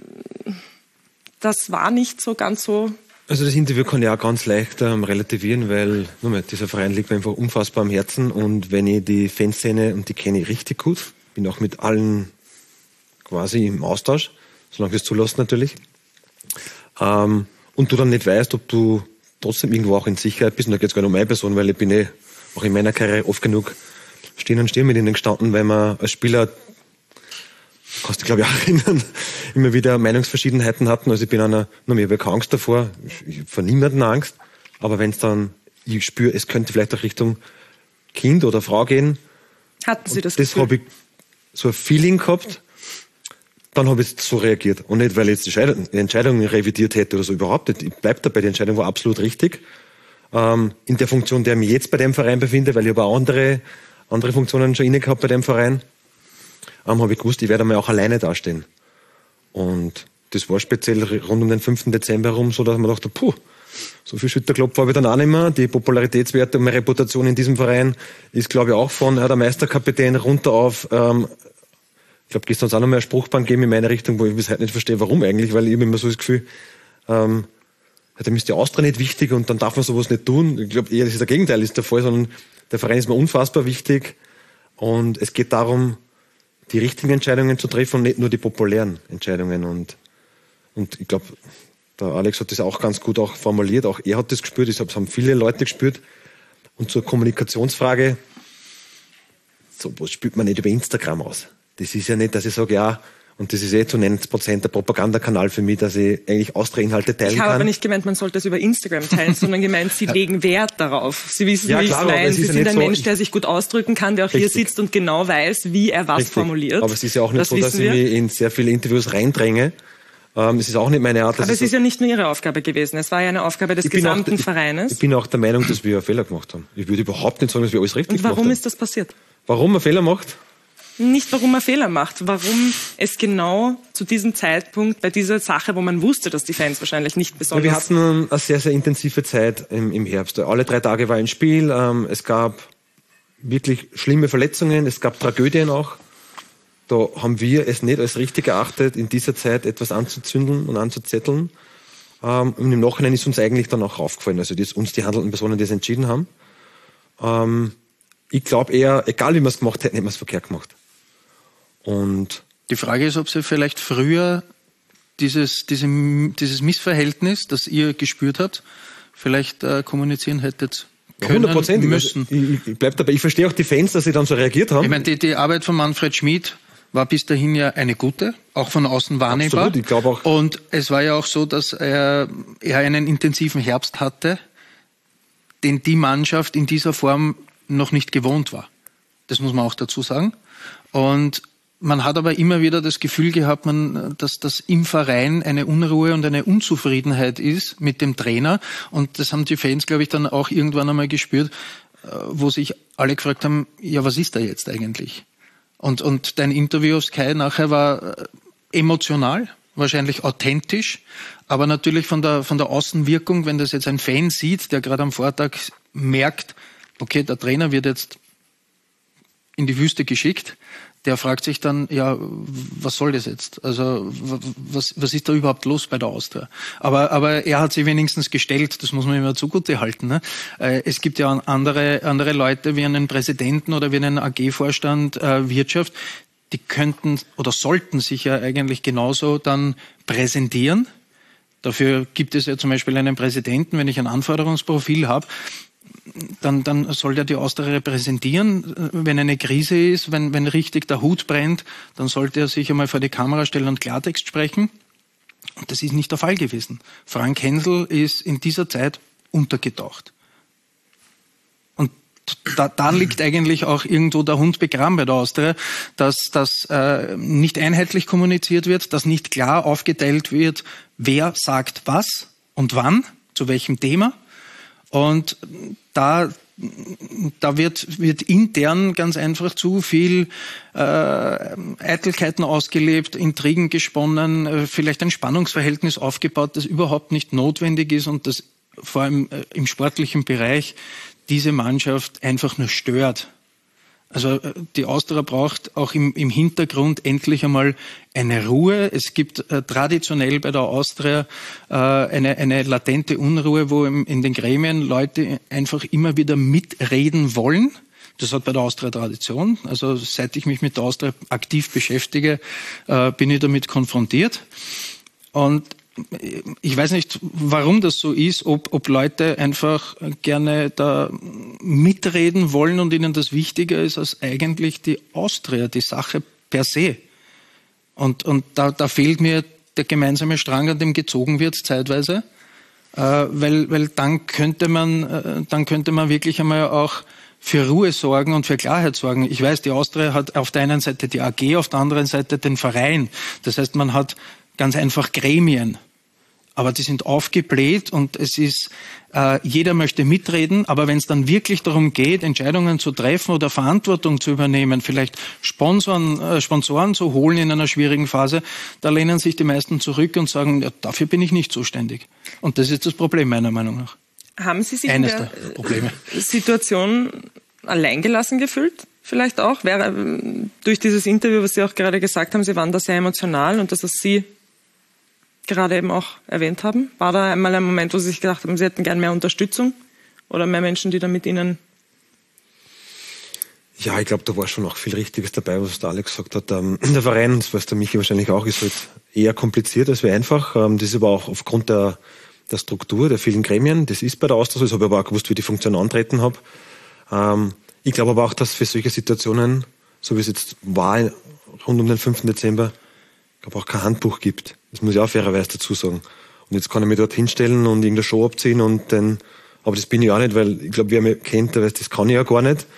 das war nicht so ganz so. Also das Interview kann ich auch ganz leicht ähm, relativieren, weil mal, dieser Verein liegt mir einfach unfassbar am Herzen und wenn ich die Fanszene, und die kenne ich richtig gut, bin auch mit allen quasi im Austausch, solange es zulässt natürlich, ähm, und du dann nicht weißt, ob du trotzdem irgendwo auch in Sicherheit bist, und da geht es gar nicht um meine Person, weil ich bin eh auch in meiner Karriere oft genug stehen und stehen mit ihnen gestanden, weil man als Spieler, kannst du glaube ich auch erinnern, immer wieder Meinungsverschiedenheiten hatten. Also ich bin einer, nur mehr, ich habe keine Angst davor, ich habe vor niemandem Angst, aber wenn es dann, ich spüre, es könnte vielleicht auch Richtung Kind oder Frau gehen. Hatten Sie das Das habe ich so ein Feeling gehabt, dann habe ich so reagiert. Und nicht, weil ich jetzt die Entscheidung revidiert hätte oder so, überhaupt nicht. Ich bleibe dabei, die Entscheidung war absolut richtig. Ähm, in der Funktion, der ich mich jetzt bei dem Verein befinde, weil ich aber auch andere, andere Funktionen schon inne gehabt bei dem Verein, ähm, habe ich gewusst, ich werde einmal auch alleine dastehen. Und das war speziell rund um den fünften Dezember herum so, dass man dachte, puh, so viel Schütterklopf habe ich dann auch nicht mehr. Die Popularitätswerte und meine Reputation in diesem Verein ist, glaube ich, auch von ja, der Meisterkapitän runter auf, ähm, ich glaube, gestern soll es auch noch mal eine Spruchbahn geben in meine Richtung, wo ich bis heute nicht verstehe, warum eigentlich, weil ich habe immer so das Gefühl, ähm, da ist die Austria nicht wichtig und dann darf man sowas nicht tun. Ich glaube eher, das ist der Gegenteil ist der Fall, sondern der Verein ist mir unfassbar wichtig und es geht darum, die richtigen Entscheidungen zu treffen und nicht nur die populären Entscheidungen. Und, und ich glaube, der Alex hat das auch ganz gut auch formuliert, auch er hat das gespürt, das haben viele Leute gespürt. Und zur Kommunikationsfrage, so was spürt man nicht über Instagram aus. Das ist ja nicht, dass ich sage, ja, und das ist eh zu neunzig Prozent der Propagandakanal für mich, dass ich eigentlich Austria-Inhalte teilen kann. Ich habe aber nicht gemeint, man sollte es über Instagram teilen, sondern gemeint, Sie legen Wert darauf. Sie wissen, ja, wie ich es meine. Sie ja sind ein so, Mensch, der sich gut ausdrücken kann, der auch richtig hier sitzt und genau weiß, wie er was richtig formuliert. Aber es ist ja auch nicht das so, dass ich wir. mich in sehr viele Interviews reindränge. Ähm, es ist auch nicht meine Art. Aber es ist ja nicht nur Ihre Aufgabe gewesen. Es war ja eine Aufgabe des gesamten auch, Vereines. Ich bin auch der Meinung, dass wir einen Fehler gemacht haben. Ich würde überhaupt nicht sagen, dass wir alles richtig und gemacht haben. Und warum ist das passiert? Warum man Fehler macht? Nicht, warum man Fehler macht, warum es genau zu diesem Zeitpunkt bei dieser Sache, wo man wusste, dass die Fans wahrscheinlich nicht besonders... Ja, wir hatten eine sehr, sehr intensive Zeit im, im Herbst. Alle drei Tage war ein Spiel, ähm, es gab wirklich schlimme Verletzungen, es gab Tragödien auch. Da haben wir es nicht als richtig erachtet, in dieser Zeit etwas anzuzündeln und anzuzetteln. Ähm, und im Nachhinein ist uns eigentlich dann auch aufgefallen, also die, uns die handelnden Personen, die es entschieden haben. Ähm, ich glaube eher, egal wie man es gemacht hätte, hätten wir es verkehrt gemacht. Und die Frage ist, ob Sie vielleicht früher dieses, diese, dieses Missverhältnis, das ihr gespürt habt, vielleicht äh, kommunizieren hättet können hundert Prozent müssen. Ich, ich bleib dabei. Ich verstehe auch die Fans, dass sie dann so reagiert haben. Ich meine, die, die Arbeit von Manfred Schmid war bis dahin ja eine gute, auch von außen wahrnehmbar. Absolut, ich glaube auch. Und es war ja auch so, dass er, er einen intensiven Herbst hatte, den die Mannschaft in dieser Form noch nicht gewohnt war. Das muss man auch dazu sagen. Und man hat aber immer wieder das Gefühl gehabt, man, dass das im Verein eine Unruhe und eine Unzufriedenheit ist mit dem Trainer. Und das haben die Fans, glaube ich, dann auch irgendwann einmal gespürt, wo sich alle gefragt haben, ja, was ist da jetzt eigentlich? Und, und dein Interview auf Sky nachher war emotional, wahrscheinlich authentisch, aber natürlich von der, von der Außenwirkung, wenn das jetzt ein Fan sieht, der gerade am Vortag merkt, okay, der Trainer wird jetzt in die Wüste geschickt, der fragt sich dann, ja, was soll das jetzt? Also was, was ist da überhaupt los bei der Austria? Aber, aber er hat sich wenigstens gestellt, das muss man immer zugute halten. Ne? Es gibt ja andere, andere Leute wie einen Präsidenten oder wie einen A G-Vorstand äh, Wirtschaft, die könnten oder sollten sich ja eigentlich genauso dann präsentieren. Dafür gibt es ja zum Beispiel einen Präsidenten, wenn ich ein Anforderungsprofil habe, Dann, dann soll der die Austria repräsentieren. Wenn eine Krise ist, wenn, wenn richtig der Hut brennt, dann sollte er sich einmal vor die Kamera stellen und Klartext sprechen. Und das ist nicht der Fall gewesen. Frank Hensel ist in dieser Zeit untergetaucht. Und da, da liegt eigentlich auch irgendwo der Hund begraben bei der Austria, dass das äh, nicht einheitlich kommuniziert wird, dass nicht klar aufgeteilt wird, wer sagt was und wann, zu welchem Thema. Und da, da wird, wird intern ganz einfach zu viel äh, Eitelkeiten ausgelebt, Intrigen gesponnen, äh, vielleicht ein Spannungsverhältnis aufgebaut, das überhaupt nicht notwendig ist und das vor allem äh, im sportlichen Bereich diese Mannschaft einfach nur stört. Also die Austria braucht auch im, im Hintergrund endlich einmal eine Ruhe. Es gibt äh, traditionell bei der Austria äh, eine, eine latente Unruhe, wo im, in den Gremien Leute einfach immer wieder mitreden wollen. Das hat bei der Austria Tradition. Also seit ich mich mit der Austria aktiv beschäftige, äh, bin ich damit konfrontiert. Und ich weiß nicht, warum das so ist, ob, ob Leute einfach gerne da mitreden wollen und ihnen das wichtiger ist als eigentlich die Austria, die Sache per se. Und, und da, da fehlt mir der gemeinsame Strang, an dem gezogen wird zeitweise, äh, weil, weil dann könnte man, äh, dann könnte man wirklich einmal auch für Ruhe sorgen und für Klarheit sorgen. Ich weiß, die Austria hat auf der einen Seite die A G, auf der anderen Seite den Verein. Das heißt, man hat ganz einfach Gremien. Aber die sind aufgebläht und es ist, äh, jeder möchte mitreden, aber wenn es dann wirklich darum geht, Entscheidungen zu treffen oder Verantwortung zu übernehmen, vielleicht Sponsoren, äh, Sponsoren zu holen in einer schwierigen Phase, da lehnen sich die meisten zurück und sagen, ja, dafür bin ich nicht zuständig. Und das ist das Problem meiner Meinung nach. Haben Sie sich Eines in der der Probleme. Situation alleingelassen gefühlt? Vielleicht auch? Wäre durch dieses Interview, was Sie auch gerade gesagt haben, Sie waren da sehr emotional und das, was Sie gerade eben auch erwähnt haben. War da einmal ein Moment, wo Sie sich gedacht haben, Sie hätten gern mehr Unterstützung oder mehr Menschen, die da mit Ihnen... Ja, ich glaube, da war schon auch viel Richtiges dabei, was der Alex gesagt hat. Ähm, der Verein, das weiß der Michi wahrscheinlich auch, ist halt eher kompliziert als wie einfach. Ähm, das ist aber auch aufgrund der, der Struktur, der vielen Gremien. Das ist bei der Austria so. Das habe ich aber auch gewusst, wie die Funktion antreten habe. Ähm, ich glaube aber auch, dass für solche Situationen, so wie es jetzt war, rund um den fünften Dezember, ich glaube auch kein Handbuch gibt. Das muss ich auch fairerweise dazu sagen. Und jetzt kann ich mich dort hinstellen und irgendeine Show abziehen und dann, aber das bin ich auch nicht, weil ich glaube, wer mich kennt, der weiß, das kann ich ja gar nicht.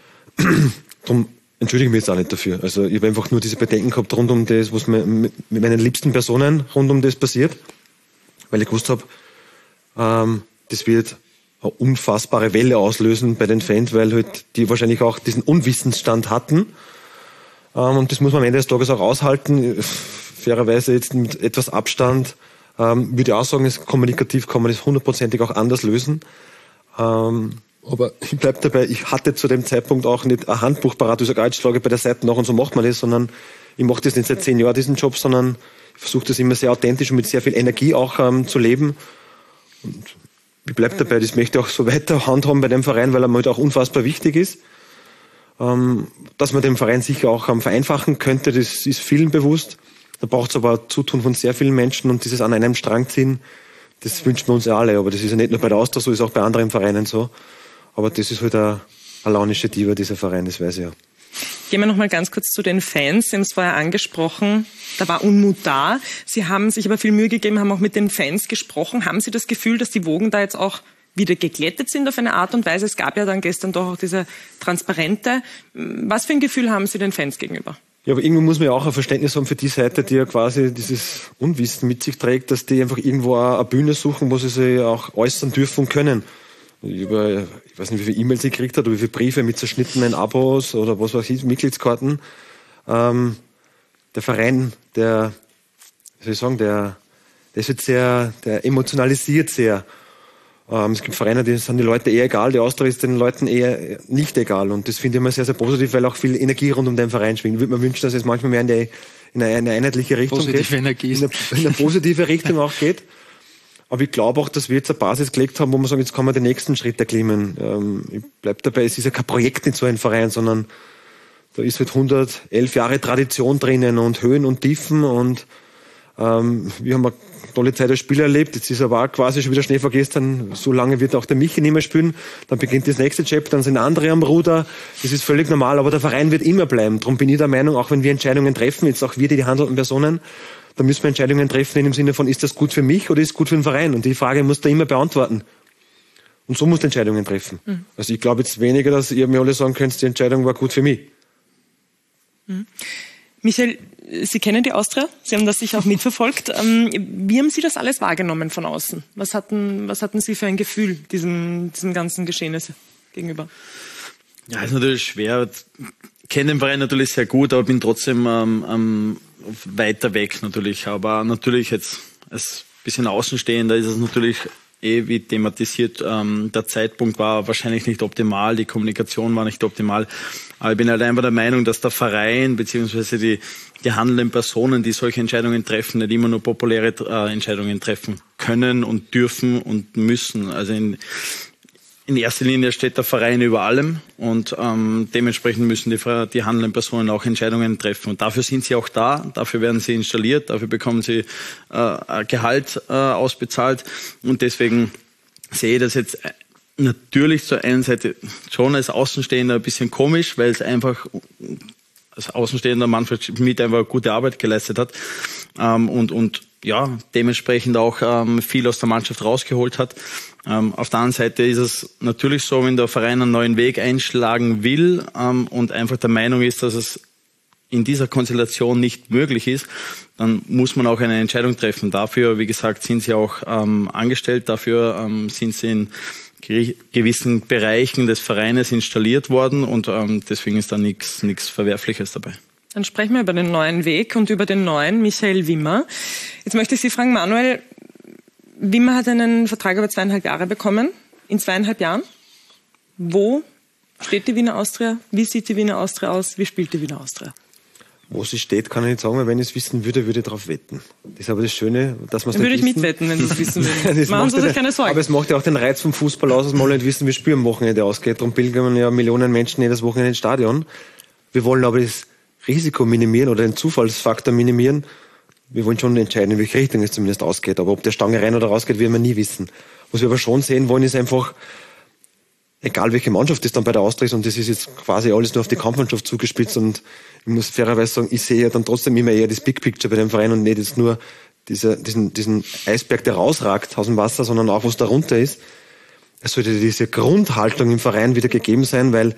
Darum entschuldige ich mich jetzt auch nicht dafür. Also ich habe einfach nur diese Bedenken gehabt rund um das, was mir mit meinen liebsten Personen rund um das passiert, weil ich gewusst habe, ähm, das wird eine unfassbare Welle auslösen bei den Fans, weil halt die wahrscheinlich auch diesen Unwissensstand hatten. Und das muss man am Ende des Tages auch aushalten. Fairerweise jetzt mit etwas Abstand ähm, würde ich auch sagen, ist kommunikativ kann man das hundertprozentig auch anders lösen. Ähm, aber ich bleib dabei, ich hatte zu dem Zeitpunkt auch nicht ein Handbuch parat, ich sage, jetzt schlage ich bei der Seite nach und so macht man das, sondern ich mache das nicht seit zehn Jahren, diesen Job, sondern ich versuche das immer sehr authentisch und mit sehr viel Energie auch ähm, zu leben. Und ich bleib dabei, das möchte ich auch so weiter handhaben bei dem Verein, weil er mir halt auch unfassbar wichtig ist. Ähm, dass man den Verein sicher auch ähm, vereinfachen könnte, das ist vielen bewusst. Da braucht es aber Zutun von sehr vielen Menschen und dieses an einem Strang ziehen, das wünschen wir uns ja alle. Aber das ist ja nicht nur bei der Austria so, ist auch bei anderen Vereinen so. Aber das ist halt eine, eine launische Diva, dieser Verein, das weiß ich ja. Gehen wir noch mal ganz kurz zu den Fans. Sie haben es vorher angesprochen, da war Unmut da. Sie haben sich aber viel Mühe gegeben, haben auch mit den Fans gesprochen. Haben Sie das Gefühl, dass die Wogen da jetzt auch wieder geglättet sind auf eine Art und Weise? Es gab ja dann gestern doch auch diese Transparente. Was für ein Gefühl haben Sie den Fans gegenüber? Ja, aber irgendwo muss man ja auch ein Verständnis haben für die Seite, die ja quasi dieses Unwissen mit sich trägt, dass die einfach irgendwo eine Bühne suchen, wo sie sich auch äußern dürfen können. Über, ich weiß nicht, wie viele E-Mails sie gekriegt hat oder wie viele Briefe mit zerschnittenen Abos oder was weiß ich, Mitgliedskarten. Ähm, der Verein, der, wie soll ich sagen, der, der ist jetzt sehr, der emotionalisiert sehr. Ähm, es gibt Vereine, die sind die Leute eher egal, die Austria ist den Leuten eher nicht egal. Und das finde ich immer sehr, sehr positiv, weil auch viel Energie rund um den Verein schwingt. Ich würde mir wünschen, dass es manchmal mehr in, die, in eine, eine einheitliche Richtung positive geht. Energie. In eine, in eine positive Richtung auch geht. Aber ich glaube auch, dass wir jetzt eine Basis gelegt haben, wo wir sagen, jetzt kann man den nächsten Schritt erklimmen. Ähm, ich bleib dabei, es ist ja kein Projekt in so einem Verein, sondern da ist halt hundertelf Jahre Tradition drinnen und Höhen und Tiefen und ähm, wir haben eine tolle Zeit als Spieler erlebt. Jetzt ist aber auch quasi schon wieder Schnee vergessen. So lange wird auch der Michi nicht mehr spielen. Dann beginnt das nächste Chapter, dann sind andere am Ruder. Das ist völlig normal, aber der Verein wird immer bleiben. Darum bin ich der Meinung, auch wenn wir Entscheidungen treffen, jetzt auch wir, die, die handelnden Personen, da müssen wir Entscheidungen treffen in dem Sinne von, ist das gut für mich oder ist es gut für den Verein? Und die Frage muss da immer beantworten. Und so muss die Entscheidungen treffen. Mhm. Also ich glaube jetzt weniger, dass ihr mir alle sagen könnt, die Entscheidung war gut für mich. Mhm. Michael, Sie kennen die Austria, Sie haben das sicher auch mitverfolgt. Wie haben Sie das alles wahrgenommen von außen? Was hatten, was hatten Sie für ein Gefühl diesem, diesem ganzen Geschehnis gegenüber? Ja, ist natürlich schwer. Ich kenne den Verein natürlich sehr gut, aber bin trotzdem ähm, ähm, weiter weg natürlich. Aber natürlich jetzt als bisschen Außenstehender ist es natürlich eh wie thematisiert, ähm, der Zeitpunkt war wahrscheinlich nicht optimal, die Kommunikation war nicht optimal. Aber ich bin halt einfach der Meinung, dass der Verein beziehungsweise die, die handelnden Personen, die solche Entscheidungen treffen, nicht immer nur populäre äh, Entscheidungen treffen können und dürfen und müssen. Also in, in erster Linie steht der Verein über allem und ähm, dementsprechend müssen die, die handelnden Personen auch Entscheidungen treffen. Und dafür sind sie auch da, dafür werden sie installiert, dafür bekommen sie äh, Gehalt äh, ausbezahlt. Und deswegen sehe ich das jetzt natürlich zur einen Seite schon als Außenstehender ein bisschen komisch, weil es einfach als Außenstehender Manfred Schmidt einfach gute Arbeit geleistet hat ähm, und, und ja, dementsprechend auch ähm, viel aus der Mannschaft rausgeholt hat. Ähm, auf der anderen Seite ist es natürlich so, wenn der Verein einen neuen Weg einschlagen will ähm, und einfach der Meinung ist, dass es in dieser Konstellation nicht möglich ist, dann muss man auch eine Entscheidung treffen. Dafür, wie gesagt, sind sie auch ähm, angestellt, dafür ähm, sind sie in gewissen Bereichen des Vereines installiert worden und ähm, deswegen ist da nichts nichts Verwerfliches dabei. Dann sprechen wir über den neuen Weg und über den neuen Michael Wimmer. Jetzt möchte ich Sie fragen, Manuel, Wimmer hat einen Vertrag über zweieinhalb Jahre bekommen. In zweieinhalb Jahren, wo steht die Wiener Austria? Wie sieht die Wiener Austria aus? Wie spielt die Wiener Austria? Wo sie steht, kann ich nicht sagen, weil wenn ich es wissen würde, würde ich darauf wetten. Das ist aber das Schöne, dass man es nicht würde ich wissen. mitwetten, wenn Sie es wissen würden. Machen Sie sich keine Sorgen. Aber es macht ja auch den Reiz vom Fußball aus, dass wir alle nicht wissen, wie das Spiel am Wochenende ausgeht. Darum pilgern ja Millionen Menschen jedes Wochenende ins Stadion. Wir wollen aber das Risiko minimieren oder den Zufallsfaktor minimieren. Wir wollen schon entscheiden, in welche Richtung es zumindest ausgeht. Aber ob der Stange rein oder rausgeht, werden wir nie wissen. Was wir aber schon sehen wollen, ist einfach, egal welche Mannschaft das dann bei der Austria ist, und das ist jetzt quasi alles nur auf die Kampfmannschaft zugespitzt, und ich muss fairerweise sagen, ich sehe ja dann trotzdem immer eher das Big Picture bei dem Verein und nicht jetzt nur dieser, diesen, diesen Eisberg, der rausragt aus dem Wasser, sondern auch, was darunter ist. Es sollte diese Grundhaltung im Verein wieder gegeben sein, weil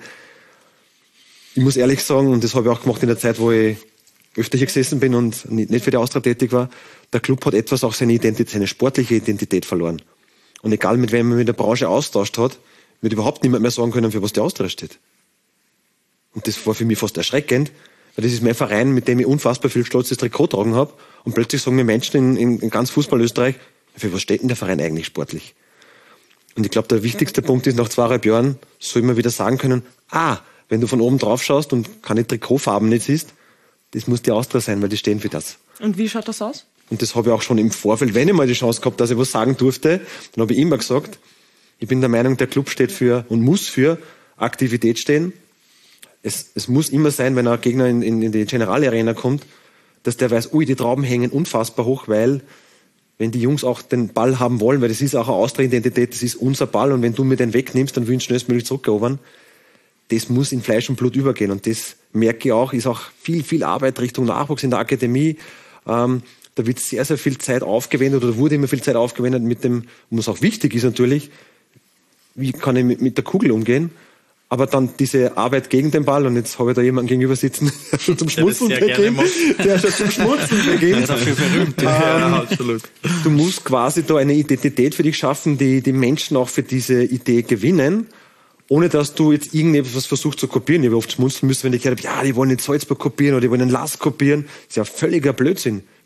ich muss ehrlich sagen, und das habe ich auch gemacht in der Zeit, wo ich öfter hier gesessen bin und nicht für die Austria tätig war, der Club hat etwas auch seine Identität, seine sportliche Identität verloren. Und egal mit wem man mit der Branche austauscht hat, wird überhaupt niemand mehr sagen können, für was die Austria steht. Und das war für mich fast erschreckend, weil das ist mein Verein, mit dem ich unfassbar viel stolzes Trikot tragen habe. Und plötzlich sagen mir Menschen in, in, in ganz Fußball-Österreich, für was steht denn der Verein eigentlich sportlich? Und ich glaube, der wichtigste Punkt ist, nach zweieinhalb Jahren soll man wieder sagen können, ah, wenn du von oben drauf schaust und keine Trikotfarben nicht siehst, das muss die Austria sein, weil die stehen für das. Und wie schaut das aus? Und das habe ich auch schon im Vorfeld, wenn ich mal die Chance gehabt, dass ich was sagen durfte, dann habe ich immer gesagt, ich bin der Meinung, der Club steht für und muss für Aktivität stehen. Es, es muss immer sein, wenn ein Gegner in, in, in die Generalarena kommt, dass der weiß, ui, die Trauben hängen unfassbar hoch, weil wenn die Jungs auch den Ball haben wollen, weil das ist auch eine Austria-Identität, das ist unser Ball, und wenn du mir den wegnimmst, dann will ich schnellstmöglich zurückerobern. Das muss in Fleisch und Blut übergehen, und das merke ich auch, ist auch viel, viel Arbeit Richtung Nachwuchs in der Akademie. Ähm, da wird sehr, sehr viel Zeit aufgewendet, oder wurde immer viel Zeit aufgewendet mit dem, was auch wichtig ist natürlich, wie kann ich mit, mit der Kugel umgehen, aber dann diese Arbeit gegen den Ball, und jetzt habe ich da jemanden gegenüber sitzen, der schon zum Schmunzeln beginnt, der schon zum Schmunzeln beginnt. Dafür berühmt. Ja, absolut. Du musst quasi da eine Identität für dich schaffen, die die Menschen auch für diese Idee gewinnen, ohne dass du jetzt irgendetwas versuchst zu kopieren. Ich habe oft schmunzeln müssen, wenn ich gehört habe, ja, die wollen in Salzburg kopieren oder die wollen in Lask kopieren. Das ist ja völliger Blödsinn.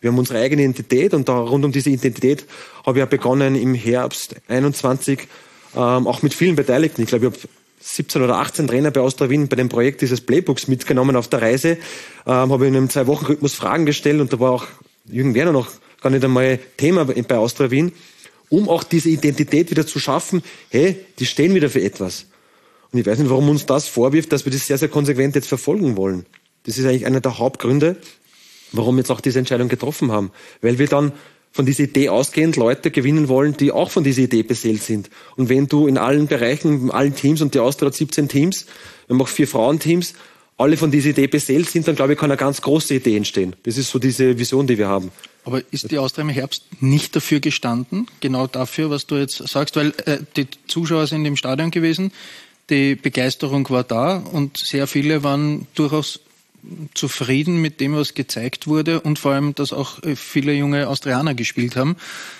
Wir haben unsere eigene Identität und da rund um diese Identität habe ich ja begonnen im Herbst einundzwanzig, ähm, auch mit vielen Beteiligten. Ich glaube, ich habe siebzehn oder achtzehn Trainer bei Austria Wien bei dem Projekt dieses Playbooks mitgenommen auf der Reise, ähm, habe in einem Zwei-Wochen-Rhythmus Fragen gestellt und da war auch Jürgen Werner noch gar nicht einmal Thema bei Austria Wien, um auch diese Identität wieder zu schaffen, hey, die stehen wieder für etwas. Und ich weiß nicht, warum uns das vorwirft, dass wir das sehr, sehr konsequent jetzt verfolgen wollen. Das ist eigentlich einer der Hauptgründe, warum wir jetzt auch diese Entscheidung getroffen haben. Weil wir dann von dieser Idee ausgehend Leute gewinnen wollen, die auch von dieser Idee beseelt sind. Und wenn du in allen Bereichen, in allen Teams, und die Austria hat siebzehn Teams, wir haben auch vier Frauenteams, alle von dieser Idee beseelt sind, dann glaube ich, kann eine ganz große Idee entstehen. Das ist so diese Vision, die wir haben. Aber ist die Austria im Herbst nicht dafür gestanden, genau dafür, was du jetzt sagst? Weil äh, die Zuschauer sind im Stadion gewesen, die Begeisterung war da und sehr viele waren durchaus zufrieden mit dem, was gezeigt wurde und vor allem, dass auch viele junge Austrianer gespielt haben.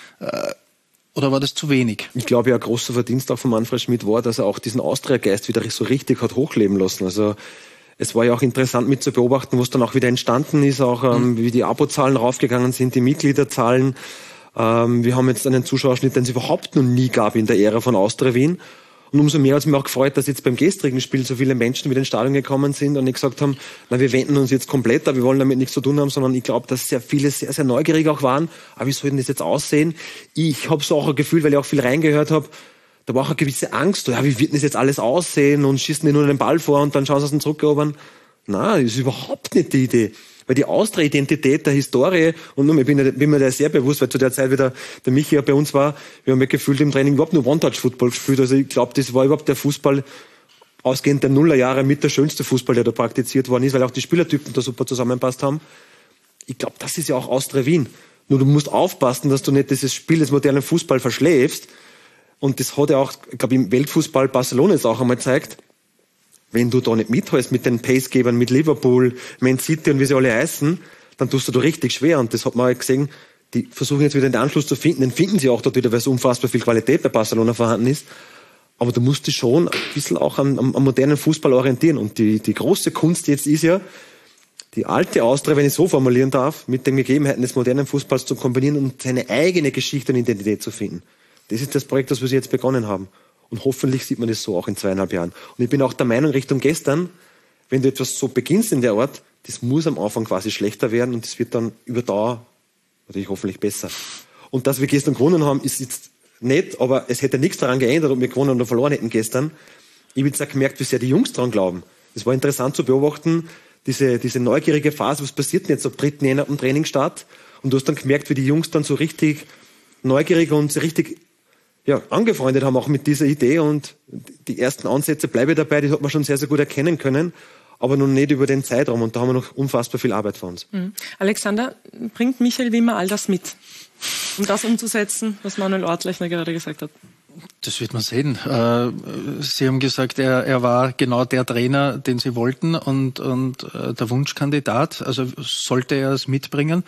Oder war das zu wenig? Ich glaube, ja, ein großer Verdienst auch von Manfred Schmidt war, dass er auch diesen Austria-Geist wieder so richtig hat hochleben lassen. Also es war ja auch interessant mit zu beobachten, was dann auch wieder entstanden ist, auch ähm, wie die Abozahlen raufgegangen sind, die Mitgliederzahlen. Ähm, wir haben jetzt einen Zuschauerschnitt, den es überhaupt noch nie gab in der Ära von Austria Wien. Und umso mehr hat es mich auch gefreut, dass jetzt beim gestrigen Spiel so viele Menschen wieder ins Stadion gekommen sind und nicht gesagt haben, na, wir wenden uns jetzt komplett ab, wir wollen damit nichts zu tun haben, sondern ich glaube, dass sehr viele sehr, sehr neugierig auch waren. Aber wie soll denn das jetzt aussehen? Ich habe so auch ein Gefühl, weil ich auch viel reingehört habe, da war auch eine gewisse Angst. Ja, wie wird denn das jetzt alles aussehen? Und schießen die nur den Ball vor und dann schauen sie aus dem zurückerobern. Nein, das ist überhaupt nicht die Idee. Weil die Austria-Identität der Historie, und nun, ich bin, bin mir da sehr bewusst, weil zu der Zeit wieder der Michi ja bei uns war, wir haben ja gefühlt im Training überhaupt nur One-Touch-Football gespielt. Also ich glaube, das war überhaupt der Fußball, ausgehend der Nullerjahre, mit der schönste Fußball, der da praktiziert worden ist, weil auch die Spielertypen da super zusammenpasst haben. Ich glaube, das ist ja auch Austria Wien. Nur du musst aufpassen, dass du nicht dieses Spiel des modernen Fußball verschläfst. Und das hat ja auch, ich glaube, im Weltfußball Barcelona jetzt auch einmal gezeigt, wenn du da nicht mithaltst mit den Pacegebern, mit Liverpool, Man City und wie sie alle heißen, dann tust du da richtig schwer. Und das hat man halt gesehen, die versuchen jetzt wieder den Anschluss zu finden. Den finden sie auch dort wieder, weil so unfassbar viel Qualität bei Barcelona vorhanden ist. Aber du musst dich schon ein bisschen auch am, am, am modernen Fußball orientieren. Und die, die große Kunst jetzt ist ja, die alte Austria, wenn ich so formulieren darf, mit den Gegebenheiten des modernen Fußballs zu kombinieren und seine eigene Geschichte und Identität zu finden. Das ist das Projekt, das wir jetzt begonnen haben. Und hoffentlich sieht man das so auch in zweieinhalb Jahren. Und ich bin auch der Meinung, Richtung gestern, wenn du etwas so beginnst in der Art, das muss am Anfang quasi schlechter werden und das wird dann über Dauer natürlich hoffentlich besser. Und dass wir gestern gewonnen haben, ist jetzt nett, aber es hätte nichts daran geändert, ob wir gewonnen oder verloren hätten gestern. Ich habe jetzt auch gemerkt, wie sehr die Jungs daran glauben. Es war interessant zu beobachten, diese, diese neugierige Phase, was passiert denn jetzt ab dritten Jänner am Trainingsstart? Und du hast dann gemerkt, wie die Jungs dann so richtig neugierig und so richtig ja, angefreundet haben auch mit dieser Idee und die ersten Ansätze, bleibe dabei, die hat man schon sehr, sehr gut erkennen können, aber noch nicht über den Zeitraum und da haben wir noch unfassbar viel Arbeit vor uns. Mhm. Alexander, bringt Michael Wimmer all das mit, um das umzusetzen, was Manuel Ortlechner gerade gesagt hat? Das wird man sehen. Sie haben gesagt, er, er war genau der Trainer, den Sie wollten und, und der Wunschkandidat. Also sollte er es mitbringen.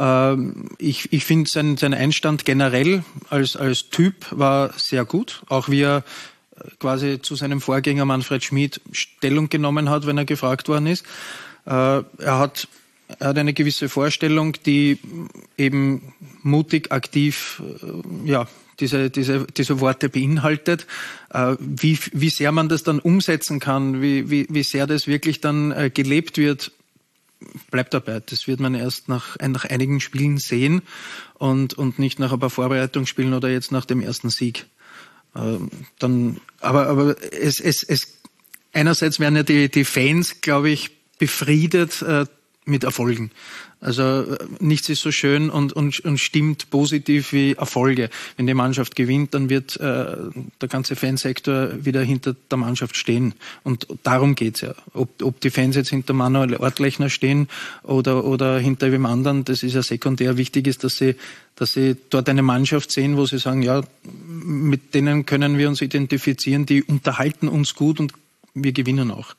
Ich, ich finde, sein, sein Einstand generell als, als Typ war sehr gut. Auch wie er quasi zu seinem Vorgänger Manfred Schmidt Stellung genommen hat, wenn er gefragt worden ist. Er hat, er hat eine gewisse Vorstellung, die eben mutig, aktiv, ja, Diese, diese, diese Worte beinhaltet, äh, wie, wie sehr man das dann umsetzen kann, wie, wie, wie sehr das wirklich dann äh, gelebt wird, bleibt dabei. Das wird man erst nach, nach einigen Spielen sehen und, und nicht nach ein paar Vorbereitungsspielen oder jetzt nach dem ersten Sieg. Äh, dann, aber aber es, es, es, einerseits werden ja die, die Fans, glaube ich, befriedet äh, mit Erfolgen. Also nichts ist so schön und, und, und stimmt positiv wie Erfolge. Wenn die Mannschaft gewinnt, dann wird äh, der ganze Fansektor wieder hinter der Mannschaft stehen. Und darum geht's ja. Ob, ob die Fans jetzt hinter Manuel Ortlechner stehen oder, oder hinter wem anderen, das ist ja sekundär. Wichtig ist, dass sie, dass sie dort eine Mannschaft sehen, wo sie sagen, ja, mit denen können wir uns identifizieren, die unterhalten uns gut und wir gewinnen auch.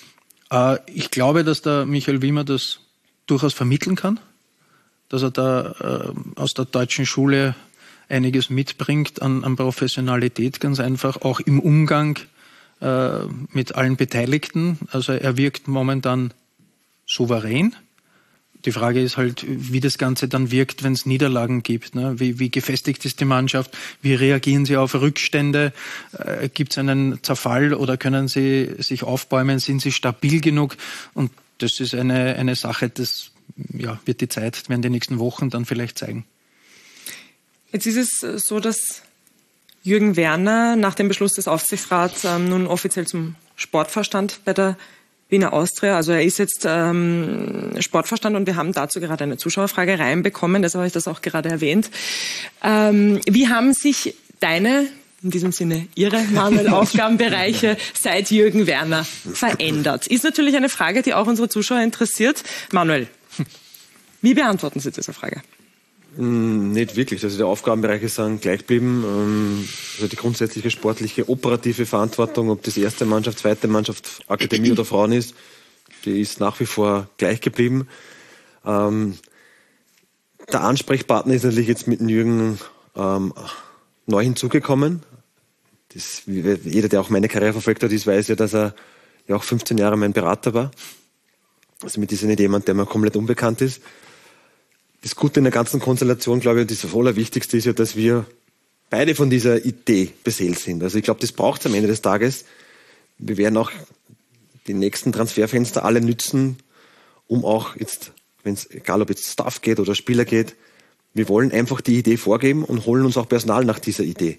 Äh, ich glaube, dass der Michael Wimmer das durchaus vermitteln kann, dass er da äh, aus der deutschen Schule einiges mitbringt an, an Professionalität, ganz einfach, auch im Umgang äh, mit allen Beteiligten. Also er wirkt momentan souverän. Die Frage ist halt, wie das Ganze dann wirkt, wenn es Niederlagen gibt. Ne? Wie, wie gefestigt ist die Mannschaft? Wie reagieren sie auf Rückstände? Äh, gibt es einen Zerfall oder können sie sich aufbäumen? Sind sie stabil genug? Und das ist eine, eine Sache, das ja, wird die Zeit, werden die nächsten Wochen dann vielleicht zeigen. Jetzt ist es so, dass Jürgen Werner nach dem Beschluss des Aufsichtsrats ähm, nun offiziell zum Sportvorstand bei der Wiener Austria, also er ist jetzt ähm, Sportvorstand und wir haben dazu gerade eine Zuschauerfrage reinbekommen, deshalb habe ich das auch gerade erwähnt. Ähm, wie haben sich deine, in diesem Sinne Ihre, Manuel, Aufgabenbereiche seit Jürgen Werner verändert? Ist natürlich eine Frage, die auch unsere Zuschauer interessiert. Manuel, wie beantworten Sie diese Frage? Nicht wirklich. Also die Aufgabenbereiche sind gleich geblieben. Also die grundsätzliche sportliche, operative Verantwortung, ob das erste Mannschaft, zweite Mannschaft, Akademie oder Frauen ist, die ist nach wie vor gleich geblieben. Ähm, der Ansprechpartner ist natürlich jetzt mit Jürgen ähm, neu hinzugekommen. Das, jeder, der auch meine Karriere verfolgt hat, weiß ja, dass er ja auch fünfzehn Jahre mein Berater war. Also mit ist er nicht jemand, der mir komplett unbekannt ist. Das Gute in der ganzen Konstellation, glaube ich, und das Allerwichtigste ist ja, dass wir beide von dieser Idee beseelt sind. Also ich glaube, das braucht es am Ende des Tages. Wir werden auch die nächsten Transferfenster alle nützen, um auch jetzt, wenn es, egal ob jetzt Staff geht oder Spieler geht, wir wollen einfach die Idee vorgeben und holen uns auch Personal nach dieser Idee.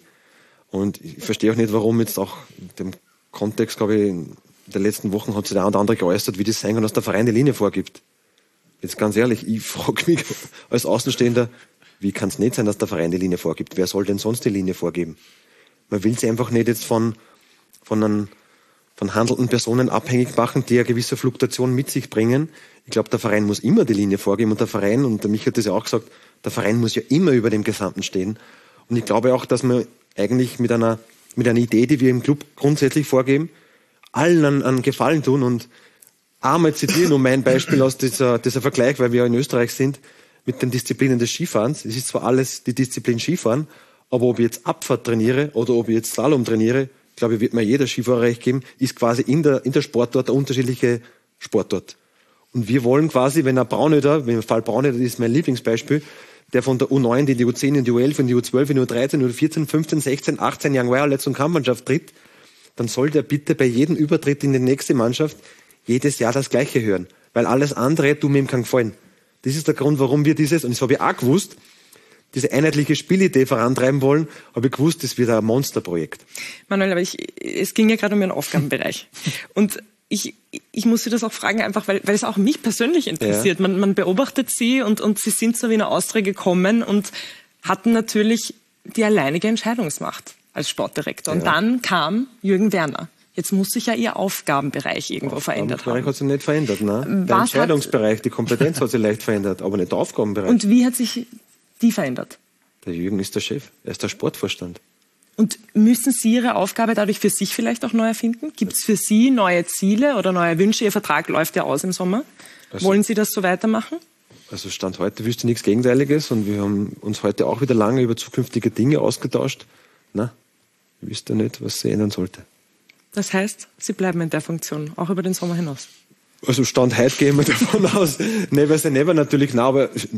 Und ich verstehe auch nicht, warum jetzt auch in dem Kontext, glaube ich, in den letzten Wochen hat sich der eine oder andere geäußert, wie das sein kann, dass der Verein die Linie vorgibt. Jetzt ganz ehrlich, ich frage mich als Außenstehender, wie kann es nicht sein, dass der Verein die Linie vorgibt? Wer soll denn sonst die Linie vorgeben? Man will sie einfach nicht jetzt von, von, einen, von handelnden Personen abhängig machen, die eine gewisse Fluktuation mit sich bringen. Ich glaube, der Verein muss immer die Linie vorgeben und der Verein, und der Michi hat das ja auch gesagt, der Verein muss ja immer über dem Gesamten stehen. Und ich glaube auch, dass wir eigentlich mit einer, mit einer Idee, die wir im Club grundsätzlich vorgeben, allen einen, einen Gefallen tun. Und einmal zitiere nur mein Beispiel aus dieser, dieser Vergleich, weil wir ja in Österreich sind, mit den Disziplinen des Skifahrens. Es ist zwar alles die Disziplin Skifahren, aber ob ich jetzt Abfahrt trainiere oder ob ich jetzt Slalom trainiere, glaube ich, wird mir jeder Skifahrer recht geben, ist quasi in der, in der Sportart der unterschiedliche Sportart. Und wir wollen quasi, wenn ein Braunöder, wenn der Fall Braunöder, das ist mein Lieblingsbeispiel, der von der U neun in die U zehn, in die U elf, in die U zwölf, in die U dreizehn, in die U vierzehn, fünfzehn, sechzehn, achtzehn Young Wireless und Kampfmannschaft tritt, dann soll der bitte bei jedem Übertritt in die nächste Mannschaft jedes Jahr das Gleiche hören. Weil alles andere tut mir ihm keinen Gefallen. Das ist der Grund, warum wir dieses, und das habe ich auch gewusst, diese einheitliche Spielidee vorantreiben wollen, habe ich gewusst, das wird ein Monsterprojekt. Manuel, aber ich, es ging ja gerade um Ihren Aufgabenbereich. Und ich, ich muss Sie das auch fragen, einfach weil, weil es auch mich persönlich interessiert. Ja. Man, man beobachtet Sie und, und Sie sind zur Wiener Austria gekommen und hatten natürlich die alleinige Entscheidungsmacht als Sportdirektor. Und ja. dann kam Jürgen Werner. Jetzt muss sich ja Ihr Aufgabenbereich irgendwo verändert haben. Der Aufgabenbereich hat sich nicht verändert, ne? Der Entscheidungsbereich, hat... die Kompetenz hat sich leicht verändert, aber nicht der Aufgabenbereich. Und wie hat sich die verändert? Der Jürgen ist der Chef, er ist der Sportvorstand. Und müssen Sie Ihre Aufgabe dadurch für sich vielleicht auch neu erfinden? Gibt es für Sie neue Ziele oder neue Wünsche? Ihr Vertrag läuft ja aus im Sommer. Also, wollen Sie das so weitermachen? Also Stand heute wüsste nichts Gegenteiliges und wir haben uns heute auch wieder lange über zukünftige Dinge ausgetauscht. Na, ich wüsste nicht, was sich ändern sollte. Das heißt, Sie bleiben in der Funktion, auch über den Sommer hinaus? Also Stand heute gehen wir davon aus. Never say never natürlich, nein, aber ich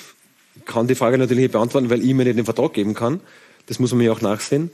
kann die Frage natürlich nicht beantworten, weil ich mir nicht den Vertrag geben kann. Das muss man mir auch nachsehen.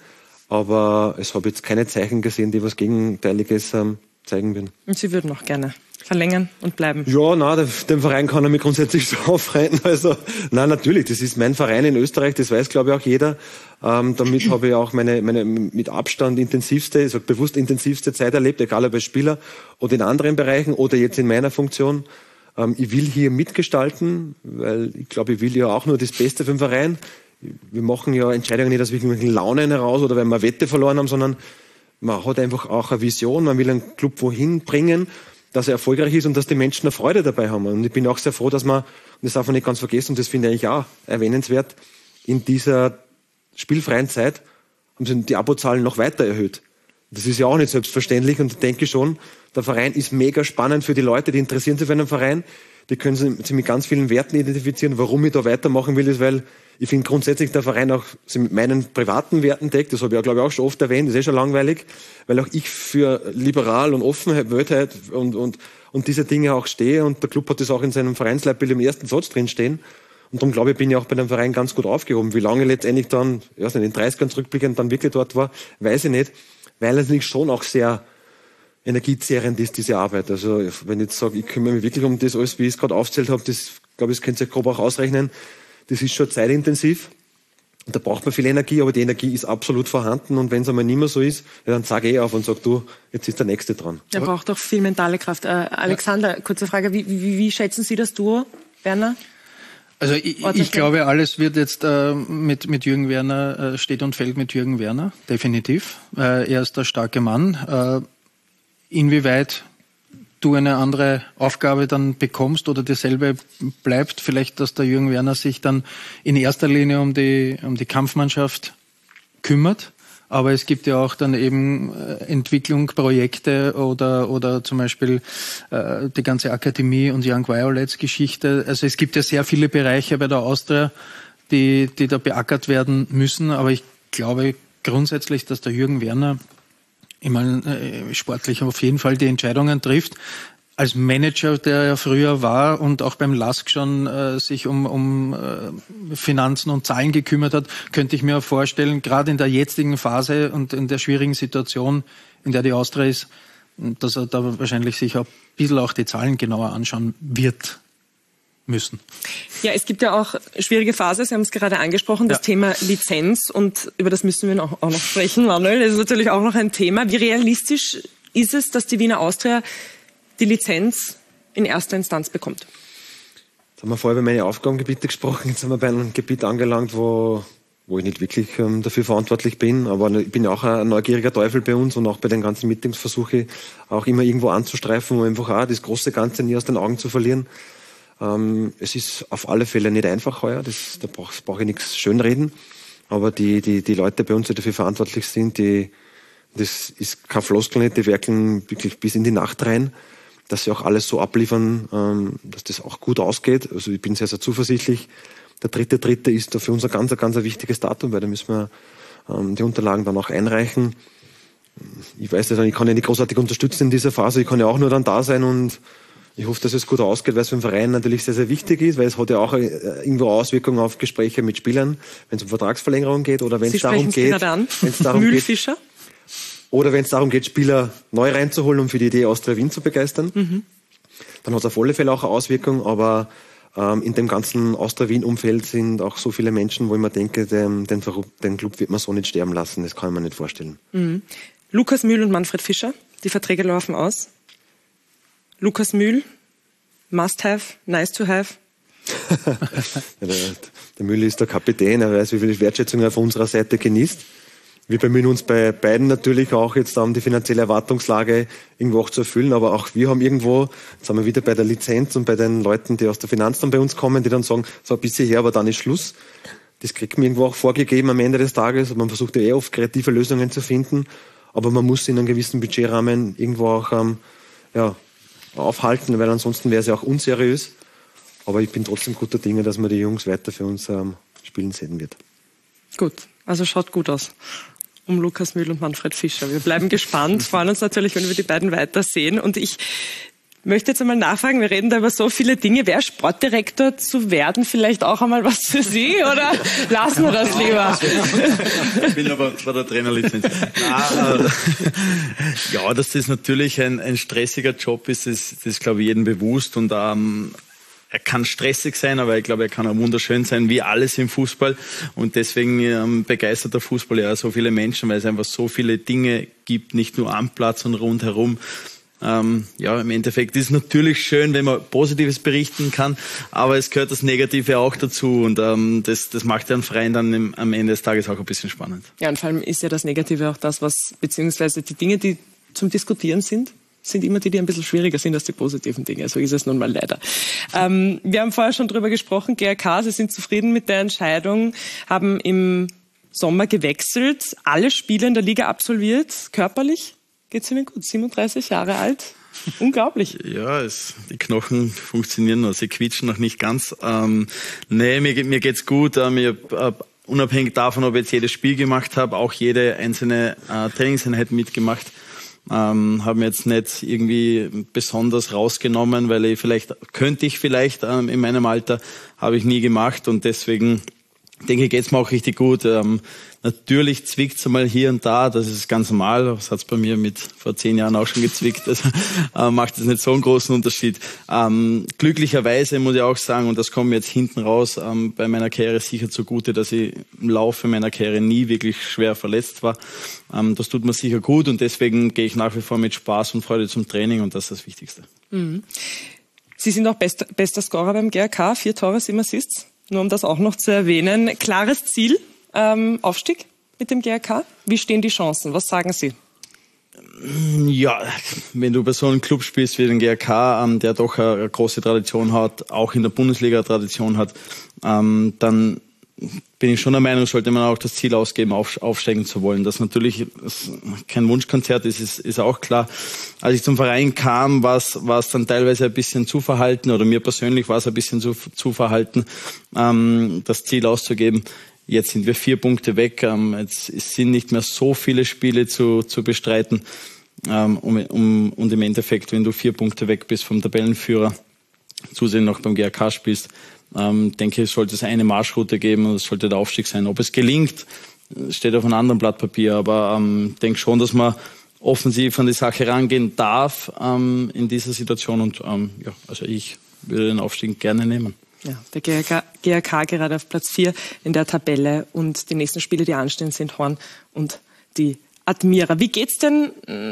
Aber es habe jetzt keine Zeichen gesehen, die was Gegenteiliges ähm, zeigen würden. Und Sie würden auch gerne verlängern und bleiben? Ja, nein, den Verein kann er mir grundsätzlich so aufreiten. Also, nein, natürlich, das ist mein Verein in Österreich, das weiß, glaube ich, auch jeder. Ähm, damit habe ich auch meine, meine mit Abstand intensivste, ich sage bewusst intensivste Zeit erlebt, egal ob als Spieler oder in anderen Bereichen oder jetzt in meiner Funktion. Ähm, ich will hier mitgestalten, weil ich glaube, ich will ja auch nur das Beste für den Verein. Wir machen ja Entscheidungen nicht aus irgendwelchen Launen heraus oder weil wir eine Wette verloren haben, sondern man hat einfach auch eine Vision, man will einen Club wohin bringen, dass er erfolgreich ist und dass die Menschen eine Freude dabei haben. Und ich bin auch sehr froh, dass man, und das darf man nicht ganz vergessen, und das finde ich eigentlich auch erwähnenswert, in dieser spielfreien Zeit haben sie die Abozahlen noch weiter erhöht. Das ist ja auch nicht selbstverständlich und ich denke schon, der Verein ist mega spannend für die Leute, die interessieren sich für einen Verein. Die können sich mit ganz vielen Werten identifizieren. Warum ich da weitermachen will, ist, weil Ich finde grundsätzlich der Verein auch sich mit meinen privaten Werten deckt. Das habe ich ja, glaube ich, auch schon oft erwähnt. Das ist eh schon langweilig, weil auch ich für liberal und Offenheit, Wildheit und, und, und diese Dinge auch stehe. Und der Club hat das auch in seinem Vereinsleitbild im ersten Satz drinstehen. Und darum glaube ich, bin ich auch bei dem Verein ganz gut aufgehoben. Wie lange letztendlich dann, ich weiß nicht, in den dreißigern zurückblickend dann wirklich dort war, weiß ich nicht. Weil es nicht schon auch sehr energiezehrend ist, diese Arbeit. Also wenn ich jetzt sage, ich kümmere mich wirklich um das alles, wie ich es gerade aufgezählt habe, das, glaube ich, das könnt ihr grob auch ausrechnen. Das ist schon zeitintensiv. Da braucht man viel Energie, aber die Energie ist absolut vorhanden. Und wenn es einmal nicht mehr so ist, ja, dann sage ich auf und sage, du, jetzt ist der Nächste dran. Er braucht doch viel mentale Kraft. Äh, Alexander, ja. kurze Frage, wie, wie, wie schätzen Sie das Duo, Werner? Also ich, ich glaube, alles wird jetzt äh, mit, mit Jürgen Werner, äh, steht und fällt mit Jürgen Werner, definitiv. Äh, er ist der starke Mann. Äh, inwieweit du eine andere Aufgabe dann bekommst oder dieselbe bleibt, vielleicht, dass der Jürgen Werner sich dann in erster Linie um die, um die Kampfmannschaft kümmert. Aber es gibt ja auch dann eben Entwicklung, Projekte oder, oder zum Beispiel äh, die ganze Akademie und Young Violets Geschichte. Also es gibt ja sehr viele Bereiche bei der Austria, die, die da beackert werden müssen. Aber ich glaube grundsätzlich, dass der Jürgen Werner immer äh, sportlich auf jeden Fall die Entscheidungen trifft. Als Manager, der er früher war und auch beim L A S K schon äh, sich um, um äh, Finanzen und Zahlen gekümmert hat, könnte ich mir auch vorstellen, gerade in der jetzigen Phase und in der schwierigen Situation, in der die Austria ist, dass er da wahrscheinlich sich auch ein bisschen auch die Zahlen genauer anschauen wird müssen. Ja, es gibt ja auch schwierige Phase, Sie haben es gerade angesprochen, das ja. Thema Lizenz, und über das müssen wir noch, auch noch sprechen, Manuel. Das ist natürlich auch noch ein Thema. Wie realistisch ist es, dass die Wiener Austria die Lizenz in erster Instanz bekommt? Jetzt haben wir vorher über meine Aufgabengebiete gesprochen. Jetzt sind wir bei einem Gebiet angelangt, wo, wo ich nicht wirklich ähm, dafür verantwortlich bin. Aber ich bin ja auch ein neugieriger Teufel bei uns und auch bei den ganzen Meetings versuche ich auch immer irgendwo anzustreifen, um einfach auch das große Ganze nie aus den Augen zu verlieren. Ähm, es ist auf alle Fälle nicht einfach heuer. Das, da brauche brauch ich nichts schönreden. Aber die, die, die Leute bei uns, die dafür verantwortlich sind, die, das ist kein Floskel nicht, die werkeln wirklich bis in die Nacht rein, dass sie auch alles so abliefern, ähm, dass das auch gut ausgeht. Also ich bin sehr, sehr zuversichtlich. Der dritte Dritte ist da für uns ein ganz, ganz ein wichtiges Datum, weil da müssen wir ähm, die Unterlagen dann auch einreichen. Ich weiß nicht, ich kann ja nicht großartig unterstützen in dieser Phase. Ich kann ja auch nur dann da sein und ich hoffe, dass es gut ausgeht, weil es für den Verein natürlich sehr, sehr wichtig ist, weil es hat ja auch irgendwo Auswirkungen auf Gespräche mit Spielern, wenn es um Vertragsverlängerung geht oder wenn es darum geht, wenn es darum geht, oder wenn es darum geht, Spieler neu reinzuholen, um für die Idee Austria Wien zu begeistern. Mhm. Dann hat es auf alle Fälle auch eine Auswirkung, aber ähm, in dem ganzen Austria Wien-Umfeld sind auch so viele Menschen, wo ich mir denke, den, den, den Club wird man so nicht sterben lassen, das kann ich mir nicht vorstellen. Mhm. Lukas Mühl und Manfred Fischer, die Verträge laufen aus. Lukas Mühl, must have, nice to have. ja, der, der Mühl ist der Kapitän, er weiß, wie viel Wertschätzung er von unserer Seite genießt. Wir bemühen uns bei beiden natürlich auch jetzt um die finanzielle Erwartungslage irgendwo auch zu erfüllen, aber auch wir haben irgendwo, jetzt sind wir wieder bei der Lizenz und bei den Leuten, die aus der Finanz dann bei uns kommen, die dann sagen, so ein bisschen her, aber dann ist Schluss. Das kriegt man irgendwo auch vorgegeben am Ende des Tages. Man versucht ja eh oft kreative Lösungen zu finden, aber man muss in einem gewissen Budgetrahmen irgendwo auch ähm, ja, aufhalten, weil ansonsten wäre es ja auch unseriös. Aber ich bin trotzdem guter Dinge, dass man die Jungs weiter für uns ähm, spielen sehen wird. Gut, also schaut gut aus um Lukas Mühl und Manfred Fischer. Wir bleiben gespannt, freuen uns natürlich, wenn wir die beiden weitersehen. Und ich möchte jetzt einmal nachfragen, wir reden da über so viele Dinge. Wäre Sportdirektor zu werden vielleicht auch einmal was für Sie, oder lassen wir das lieber? Ich bin aber bei der Trainerlizenz. Nein, äh, ja, dass das natürlich ein, ein stressiger Job ist, das, das ist, glaube ich, jedem bewusst. Und ähm, er kann stressig sein, aber ich glaube, er kann auch wunderschön sein, wie alles im Fußball. Und deswegen ähm, begeistert der Fußball ja so viele Menschen, weil es einfach so viele Dinge gibt, nicht nur am Platz und rundherum. Ähm, ja, im Endeffekt ist es natürlich schön, wenn man Positives berichten kann, aber es gehört das Negative auch dazu und ähm, das, das macht den Verein dann im, am Ende des Tages auch ein bisschen spannend. Ja, und vor allem ist ja das Negative auch das, was, beziehungsweise die Dinge, die zum Diskutieren sind, sind immer die, die ein bisschen schwieriger sind als die positiven Dinge. So ist es nun mal leider. Ähm, wir haben vorher schon drüber gesprochen, G R K, Sie sind zufrieden mit der Entscheidung, haben im Sommer gewechselt, alle Spiele in der Liga absolviert, körperlich. Geht's Ihnen gut? siebenunddreißig Jahre alt? Unglaublich. Ja, es, die Knochen funktionieren noch, sie quietschen noch nicht ganz. Ähm, nee, mir, mir geht's gut. Ähm, ich hab, äh, unabhängig davon, ob ich jetzt jedes Spiel gemacht habe, auch jede einzelne äh, Trainingseinheit mitgemacht. Ähm, habe mir jetzt nicht irgendwie besonders rausgenommen, weil ich vielleicht, könnte ich vielleicht ähm, in meinem Alter, habe ich nie gemacht und deswegen denke ich, geht's mir auch richtig gut. Ähm, natürlich zwickt's einmal hier und da, das ist ganz normal. Das hat's bei mir mit vor zehn Jahren auch schon gezwickt. Das äh, macht jetzt nicht so einen großen Unterschied. Ähm, glücklicherweise muss ich auch sagen, und das kommt mir jetzt hinten raus, ähm, bei meiner Karriere sicher zugute, dass ich im Laufe meiner Karriere nie wirklich schwer verletzt war. Ähm, das tut mir sicher gut und deswegen gehe ich nach wie vor mit Spaß und Freude zum Training und das ist das Wichtigste. Mhm. Sie sind auch bester, bester Scorer beim G R K, vier Tore, sieben Assists. Nur um das auch noch zu erwähnen. Klares Ziel, ähm, Aufstieg mit dem G R K. Wie stehen die Chancen? Was sagen Sie? Ja, wenn du bei so einem Club spielst wie den G R K, ähm, der doch eine, eine große Tradition hat, auch in der Bundesliga eine Tradition hat, ähm, dann bin ich schon der Meinung, sollte man auch das Ziel ausgeben, auf, aufsteigen zu wollen. Das natürlich kein Wunschkonzert ist, ist, ist auch klar. Als ich zum Verein kam, war es, war es dann teilweise ein bisschen zu verhalten, oder mir persönlich war es ein bisschen zu, zu verhalten, ähm, das Ziel auszugeben. Jetzt sind wir vier Punkte weg. Ähm, jetzt sind nicht mehr so viele Spiele zu, zu bestreiten. Ähm, um, um, und im Endeffekt, wenn du vier Punkte weg bist vom Tabellenführer, zusätzlich noch beim G R K spielst, Ähm, denke ich, sollte es eine Marschroute geben und es sollte der Aufstieg sein. Ob es gelingt, steht auf einem anderen Blatt Papier, aber ähm, denke schon, dass man offensiv an die Sache rangehen darf ähm, in dieser Situation und ähm, ja, also ich würde den Aufstieg gerne nehmen. Ja, der G R K, G R K gerade auf Platz vier in der Tabelle und die nächsten Spiele, die anstehen, sind Horn und die Admira. Wie geht's denn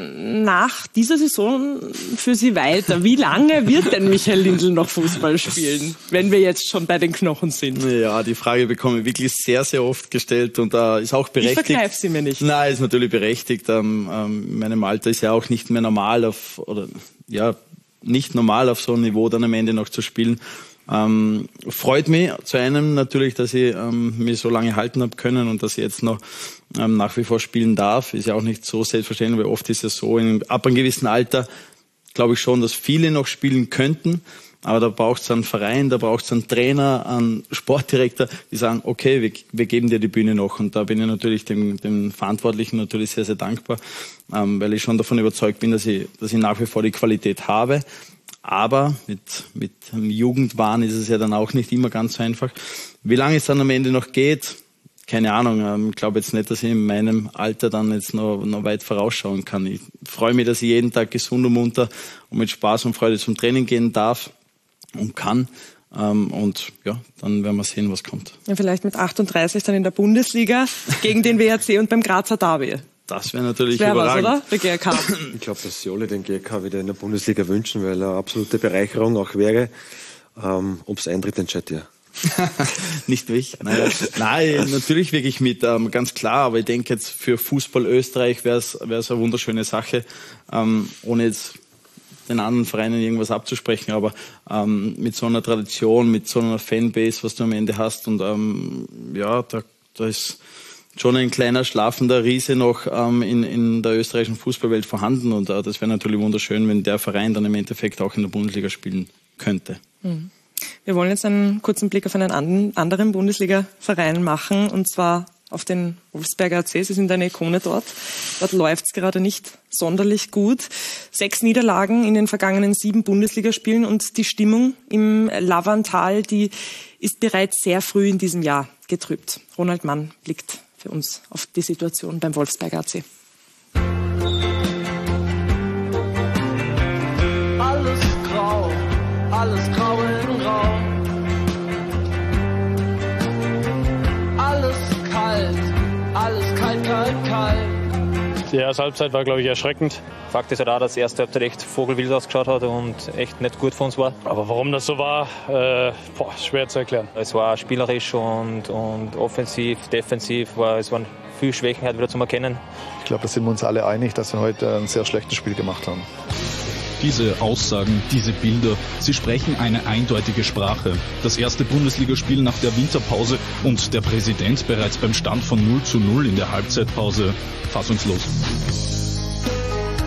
nach dieser Saison für Sie weiter? Wie lange wird denn Michael Lindl noch Fußball spielen, wenn wir jetzt schon bei den Knochen sind? Ja, die Frage bekomme ich wirklich sehr, sehr oft gestellt und da äh, ist auch berechtigt. Ich vergreife sie mir nicht. Nein, ist natürlich berechtigt. Ähm, ähm, in meinem Alter ist ja auch nicht mehr normal auf, oder ja, nicht normal auf so einem Niveau dann am Ende noch zu spielen. Ähm, freut mich zu einem natürlich, dass ich ähm, mich so lange halten habe können und dass ich jetzt noch ähm, nach wie vor spielen darf. Ist ja auch nicht so selbstverständlich, weil oft ist es so, in, ab einem gewissen Alter glaube ich schon, dass viele noch spielen könnten. Aber da braucht es einen Verein, da braucht es einen Trainer, einen Sportdirektor, die sagen, okay, wir, wir geben dir die Bühne noch. Und da bin ich natürlich dem, dem Verantwortlichen natürlich sehr, sehr dankbar, ähm, weil ich schon davon überzeugt bin, dass ich, dass ich nach wie vor die Qualität habe. Aber mit, mit dem Jugendwahn ist es ja dann auch nicht immer ganz so einfach. Wie lange es dann am Ende noch geht, keine Ahnung. Ich glaube jetzt nicht, dass ich in meinem Alter dann jetzt noch, noch weit vorausschauen kann. Ich freue mich, dass ich jeden Tag gesund und munter und mit Spaß und Freude zum Training gehen darf und kann. Und ja, dann werden wir sehen, was kommt. Ja, vielleicht mit achtunddreißig dann in der Bundesliga gegen den W R C und beim Grazer Derby. Das wäre natürlich das wär überragend. Was, oder? Der G R K. Ich glaube, dass sie alle den G R K wieder in der Bundesliga wünschen, weil eine absolute Bereicherung auch wäre. Ähm, Ob es eintritt, entscheidet ihr. Nicht ich. Nein, Nein, natürlich wirklich mit, ähm, ganz klar. Aber ich denke jetzt für Fußball Österreich wäre es wäre es eine wunderschöne Sache, ähm, ohne jetzt den anderen Vereinen irgendwas abzusprechen. Aber ähm, mit so einer Tradition, mit so einer Fanbase, was du am Ende hast, und ähm, ja, da, da ist schon ein kleiner schlafender Riese noch ähm, in, in der österreichischen Fußballwelt vorhanden. Und äh, das wäre natürlich wunderschön, wenn der Verein dann im Endeffekt auch in der Bundesliga spielen könnte. Mhm. Wir wollen jetzt einen kurzen Blick auf einen anderen Bundesliga-Verein machen, und zwar auf den Wolfsberger A C. Sie sind eine Ikone dort. Dort läuft es gerade nicht sonderlich gut. Sechs Niederlagen in den vergangenen sieben Bundesligaspielen, und die Stimmung im Laverntal, die ist bereits sehr früh in diesem Jahr getrübt. Ronald Mann blickt für uns auf die Situation beim Wolfsberger A C. Alles grau, alles grau in grau. Alles kalt, alles kalt, kalt, kalt. Die erste Halbzeit war, glaube ich, erschreckend. Fakt ist ja da, dass die erste Halbzeit echt vogelwild ausgeschaut hat und echt nicht gut für uns war. Aber warum das so war, äh, boah, schwer zu erklären. Es war spielerisch und, und offensiv, defensiv, war, es waren viele Schwächen halt wieder zu erkennen. Ich glaube, da sind wir uns alle einig, dass wir heute ein sehr schlechtes Spiel gemacht haben. Diese Aussagen, diese Bilder, sie sprechen eine eindeutige Sprache. Das erste Bundesligaspiel nach der Winterpause und der Präsident bereits beim Stand von null zu null in der Halbzeitpause fassungslos.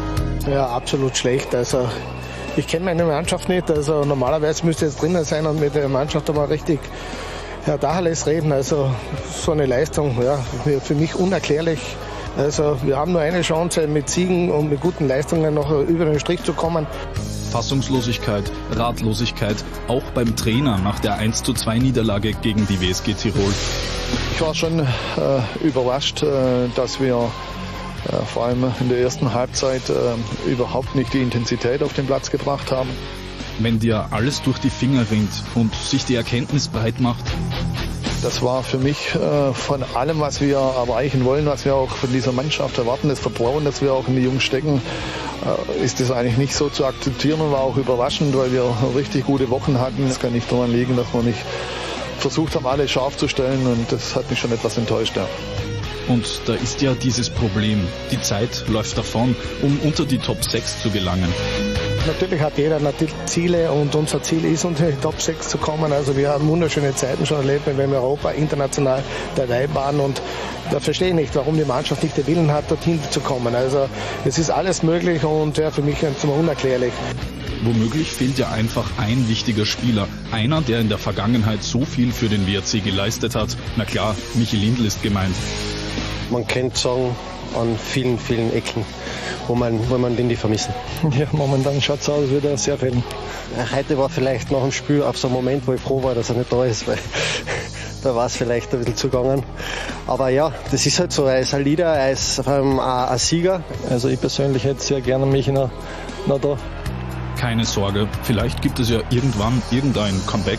Ja, absolut schlecht. Also ich kenne meine Mannschaft nicht. Also normalerweise müsste ich jetzt drinnen sein und mit der Mannschaft einmal richtig ja, Tacheles reden. Also so eine Leistung, ja, für mich unerklärlich. Also wir haben nur eine Chance, mit Siegen und mit guten Leistungen noch über den Strich zu kommen. Fassungslosigkeit, Ratlosigkeit, auch beim Trainer nach der eins zu zwei Niederlage gegen die W S G Tirol. Ich war schon äh, überrascht, äh, dass wir äh, vor allem in der ersten Halbzeit äh, überhaupt nicht die Intensität auf den Platz gebracht haben. Wenn dir alles durch die Finger rinnt und sich die Erkenntnis breit macht. Das war für mich äh, von allem, was wir erreichen wollen, was wir auch von dieser Mannschaft erwarten, das Vertrauen, das wir auch in die Jungs stecken, äh, ist das eigentlich nicht so zu akzeptieren und war auch überraschend, weil wir richtig gute Wochen hatten. Es kann nicht daran liegen, dass wir nicht versucht haben, alles scharf zu stellen und das hat mich schon etwas enttäuscht. Ja. Und da ist ja dieses Problem. Die Zeit läuft davon, um unter die Top sechs zu gelangen. Natürlich hat jeder natürlich Ziele und unser Ziel ist, unter die Top sechs zu kommen. Also wir haben wunderschöne Zeiten schon erlebt, wenn wir in Europa international dabei waren und da verstehe ich nicht, warum die Mannschaft nicht den Willen hat, dorthin zu kommen. Also es ist alles möglich und ja, für mich ist es unerklärlich. Womöglich fehlt ja einfach ein wichtiger Spieler. Einer, der in der Vergangenheit so viel für den W R C geleistet hat. Na klar, Michi Lindl ist gemeint. Man könnte sagen, an vielen, vielen Ecken, wo man, wo man den die vermissen. Ja, momentan schaut es aus, als würde er sehr fehlen. Heute war vielleicht nach dem Spiel auf so einen Moment, wo ich froh war, dass er nicht da ist, weil da war es vielleicht ein bisschen zugegangen. Aber ja, das ist halt so, er ist ein Leader, er ist vor allem ein, ein Sieger. Also ich persönlich hätte sehr gerne mich noch, noch da. Keine Sorge, vielleicht gibt es ja irgendwann irgendein Comeback.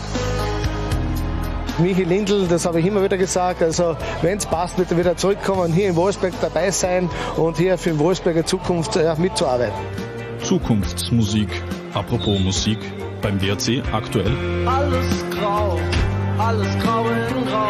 Michi Lindl, das habe ich immer wieder gesagt, also wenn es passt, wird er wieder zurückkommen, hier in Wolfsberg dabei sein und hier für die Wolfsberger Zukunft ja, mitzuarbeiten. Zukunftsmusik. Apropos Musik, beim W R C aktuell. Alles grau, alles grau in grau.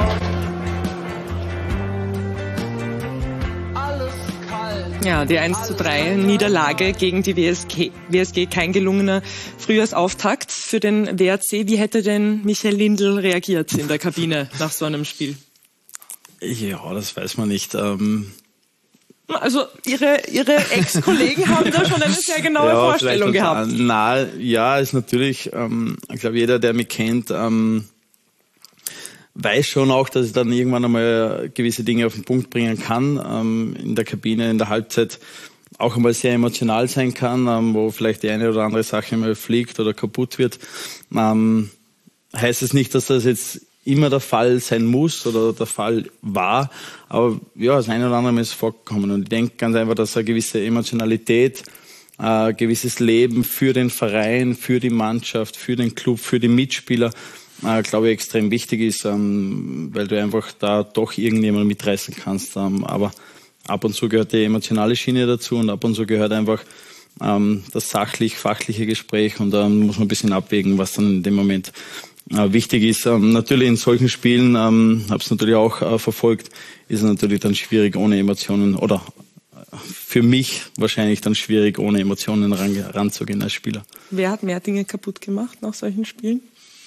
Alles kalt. Ja, die eins zu drei Niederlage gegen die W S G. W S G, kein gelungener Frühjahrsauftakt für den W R C. Wie hätte denn Michael Lindl reagiert in der Kabine nach so einem Spiel? Ja, das weiß man nicht. Ähm Also Ihre, Ihre Ex-Kollegen haben da schon eine sehr genaue ja, Vorstellung gehabt. Na, ja, ist natürlich, ähm, ich glaube, jeder, der mich kennt, ähm, weiß schon auch, dass ich dann irgendwann einmal gewisse Dinge auf den Punkt bringen kann, ähm, in der Kabine, in der Halbzeit auch einmal sehr emotional sein kann, ähm, wo vielleicht die eine oder andere Sache mal fliegt oder kaputt wird. Ähm, heißt es nicht, dass das jetzt immer der Fall sein muss oder der Fall war, aber ja, das eine oder andere ist vorgekommen und ich denke ganz einfach, dass eine gewisse Emotionalität, ein äh, gewisses Leben für den Verein, für die Mannschaft, für den Club, für die Mitspieler, äh, glaube ich, extrem wichtig ist, ähm, weil du einfach da doch irgendjemand mitreißen kannst, ähm, aber ab und zu gehört die emotionale Schiene dazu und ab und zu gehört einfach ähm, das sachlich-fachliche Gespräch und da ähm, muss man ein bisschen abwägen, was dann in dem Moment äh, wichtig ist. Ähm, natürlich in solchen Spielen, ähm, habe es natürlich auch äh, verfolgt, ist es natürlich dann schwierig ohne Emotionen oder äh, für mich wahrscheinlich dann schwierig ohne Emotionen ran, ranzugehen als Spieler. Wer hat mehr Dinge kaputt gemacht nach solchen Spielen?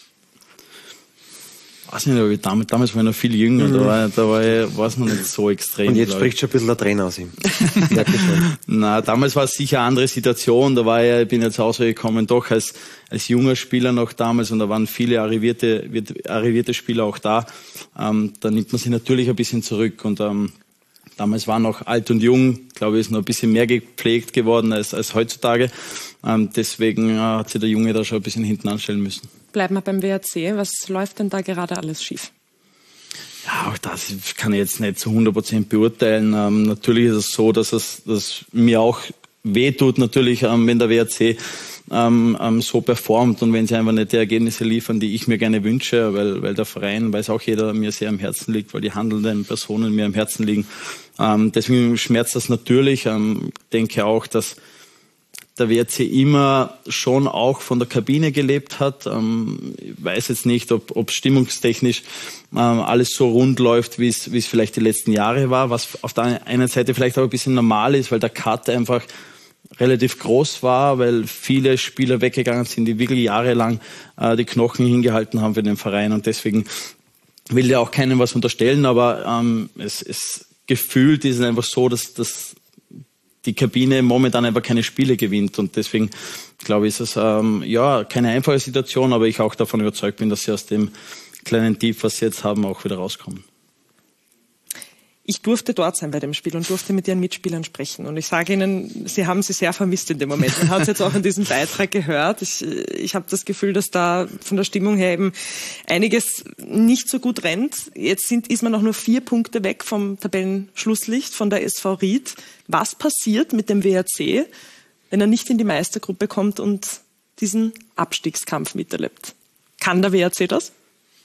Ich weiß nicht, aber damals, damals war ich noch viel jünger, mhm. da war, da war ich, war es noch nicht so extrem. Und jetzt spricht schon ein bisschen der Trainer aus ihm. Na, damals war es sicher eine andere Situation, da war ich, ich bin jetzt rausgekommen, doch als, als junger Spieler noch damals und da waren viele arrivierte, arrivierte Spieler auch da. Ähm, da nimmt man sich natürlich ein bisschen zurück und ähm, damals war noch alt und jung, glaube ich, ist noch ein bisschen mehr gepflegt geworden als, als heutzutage. Ähm, deswegen äh, hat sich der Junge da schon ein bisschen hinten anstellen müssen. Bleiben wir beim W R C. Was läuft denn da gerade alles schief? Ja, auch das kann ich jetzt nicht zu hundert Prozent beurteilen. Ähm, natürlich ist es so, dass es dass mir auch wehtut, natürlich, ähm, wenn der W R C ähm, ähm, so performt und wenn sie einfach nicht die Ergebnisse liefern, die ich mir gerne wünsche, weil, weil der Verein, weiß auch jeder, mir sehr am Herzen liegt, weil die handelnden Personen mir am Herzen liegen. Ähm, deswegen schmerzt das natürlich. Ähm, denke auch, dass der W R C immer schon auch von der Kabine gelebt hat. Ähm, ich weiß jetzt nicht, ob, ob stimmungstechnisch ähm, alles so rund läuft, wie es wie es vielleicht die letzten Jahre war, was auf der einen Seite vielleicht auch ein bisschen normal ist, weil der Cut einfach relativ groß war, weil viele Spieler weggegangen sind, die wirklich jahrelang äh, die Knochen hingehalten haben für den Verein und deswegen will ja auch keinem was unterstellen, aber ähm, es, es gefühlt ist es einfach so, dass, dass die Kabine momentan einfach keine Spiele gewinnt. Und deswegen, glaube ich, ist es ähm, ja keine einfache Situation, aber ich auch davon überzeugt bin, dass sie aus dem kleinen Tief, was sie jetzt haben, auch wieder rauskommen. Ich durfte dort sein bei dem Spiel und durfte mit Ihren Mitspielern sprechen. Und ich sage Ihnen, Sie haben sie sehr vermisst in dem Moment. Man hat es jetzt auch in diesem Beitrag gehört. Ich, ich habe das Gefühl, dass da von der Stimmung her eben einiges nicht so gut rennt. Jetzt sind, ist man noch nur vier Punkte weg vom Tabellenschlusslicht von der S V Ried. Was passiert mit dem W R C, wenn er nicht in die Meistergruppe kommt und diesen Abstiegskampf miterlebt? Kann der W R C das?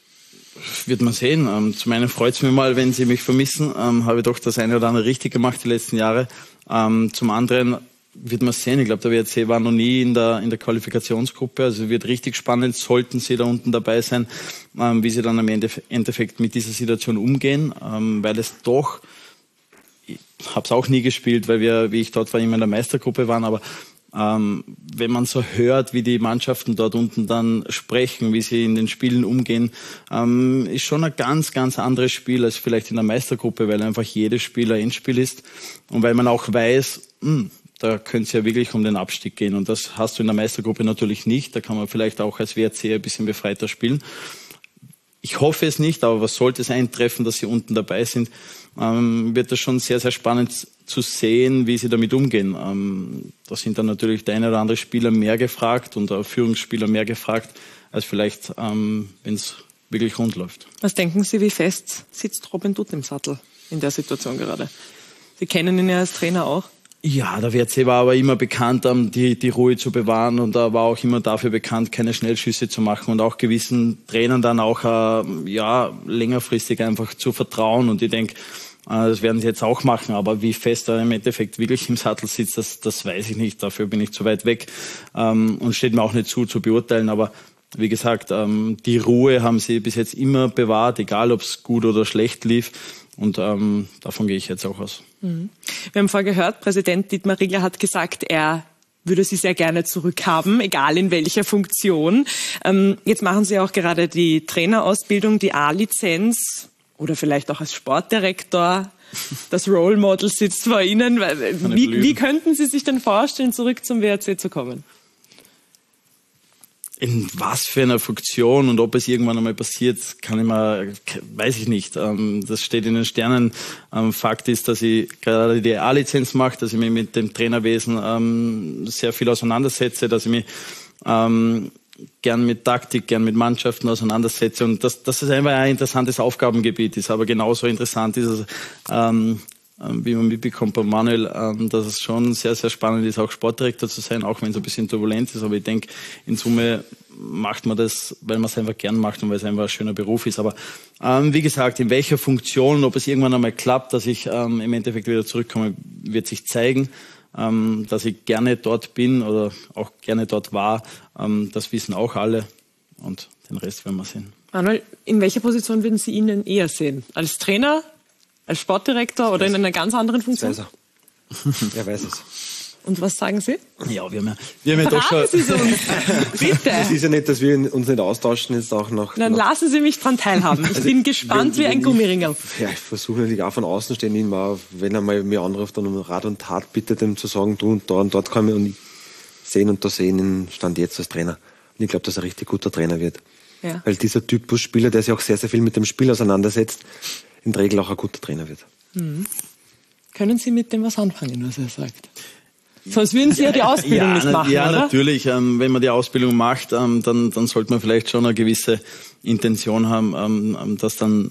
Wird man sehen. Ähm, zum einen freut es mich mal, wenn Sie mich vermissen. Ähm, habe ich doch das eine oder andere richtig gemacht die letzten Jahre. Ähm, zum anderen wird man sehen. Ich glaube, der W R C war noch nie in der, in der Qualifikationsgruppe. Also wird richtig spannend, sollten Sie da unten dabei sein, ähm, wie Sie dann am Ende, Endeffekt mit dieser Situation umgehen. Ähm, weil es doch, ich habe es auch nie gespielt, weil wir, wie ich dort war, immer in der Meistergruppe waren, aber Ähm, wenn man so hört, wie die Mannschaften dort unten dann sprechen, wie sie in den Spielen umgehen, ähm, ist schon ein ganz, ganz anderes Spiel als vielleicht in der Meistergruppe, weil einfach jedes Spiel ein Endspiel ist und weil man auch weiß, mh, da könnte es ja wirklich um den Abstieg gehen und das hast du in der Meistergruppe natürlich nicht, da kann man vielleicht auch als W R C ein bisschen befreiter spielen. Ich hoffe es nicht, aber was sollte es eintreffen, dass sie unten dabei sind, ähm, wird das schon sehr, sehr spannend zu sehen, wie sie damit umgehen. Ähm, da sind dann natürlich der eine oder andere Spieler mehr gefragt und auch Führungsspieler mehr gefragt, als vielleicht, ähm, wenn es wirklich rund läuft. Was denken Sie, wie fest sitzt Robin Dutt im Sattel in der Situation gerade? Sie kennen ihn ja als Trainer auch. Ja, der W R C war aber immer bekannt, die, die Ruhe zu bewahren und er war auch immer dafür bekannt, keine Schnellschüsse zu machen und auch gewissen Trainern dann auch äh, ja längerfristig einfach zu vertrauen. Und ich denke, äh, das werden sie jetzt auch machen, aber wie fest er im Endeffekt wirklich im Sattel sitzt, das, das weiß ich nicht. Dafür bin ich zu weit weg ähm, und steht mir auch nicht zu, zu beurteilen. Aber wie gesagt, ähm, die Ruhe haben sie bis jetzt immer bewahrt, egal ob es gut oder schlecht lief. Und ähm, davon gehe ich jetzt auch aus. Mhm. Wir haben vorher gehört, Präsident Dietmar Riegler hat gesagt, er würde Sie sehr gerne zurückhaben, egal in welcher Funktion. Ähm, jetzt machen Sie auch gerade die Trainerausbildung, die A-Lizenz oder vielleicht auch als Sportdirektor. Das Role Model sitzt vor Ihnen. Wie, wie könnten Sie sich denn vorstellen, zurück zum W R C zu kommen? In was für einer Funktion und ob es irgendwann einmal passiert, kann ich mal, weiß ich nicht. Das steht in den Sternen. Fakt ist, dass ich gerade die A-Lizenz mache, dass ich mich mit dem Trainerwesen sehr viel auseinandersetze, dass ich mich gern mit Taktik, gern mit Mannschaften auseinandersetze und dass, dass es einfach ein interessantes Aufgabengebiet ist. Aber genauso interessant ist es, ähm, wie man mitbekommt bei Manuel, dass es schon sehr, sehr spannend ist, auch Sportdirektor zu sein, auch wenn es ein bisschen turbulent ist. Aber ich denke, in Summe macht man das, weil man es einfach gern macht und weil es einfach ein schöner Beruf ist. Aber ähm, wie gesagt, in welcher Funktion, ob es irgendwann einmal klappt, dass ich ähm, im Endeffekt wieder zurückkomme, wird sich zeigen. Ähm, dass ich gerne dort bin oder auch gerne dort war, ähm, das wissen auch alle. Und den Rest werden wir sehen. Manuel, in welcher Position würden Sie ihn denn eher sehen? Als Trainer? Als Sportdirektor oder in einer ganz anderen Funktion? Das weiß er. Er weiß es. Und was sagen Sie? Ja, wir haben ja, wir haben ja doch schon... Sie so. Bitte. Es ist ja nicht, dass wir uns nicht austauschen, jetzt auch noch... Dann noch lassen Sie mich dran teilhaben. Ich bin gespannt wie ein Gummiringel. Ja, ich versuche natürlich auch von außen stehen, immer, wenn er mal mir anruft und um Rat und Tat bittet, ihm zu sagen, du und da und dort kann ich und sehen und da sehen ihn Stand jetzt als Trainer. Und ich glaube, dass er ein richtig guter Trainer wird. Ja. Weil dieser Typus Spieler, der sich auch sehr, sehr viel mit dem Spiel auseinandersetzt, in der Regel auch ein guter Trainer wird. Mhm. Können Sie mit dem was anfangen, was er sagt? Sonst würden Sie ja die Ausbildung ja, nicht machen, ja, oder? Ja, natürlich. Ähm, wenn man die Ausbildung macht, ähm, dann, dann sollte man vielleicht schon eine gewisse Intention haben, ähm, das dann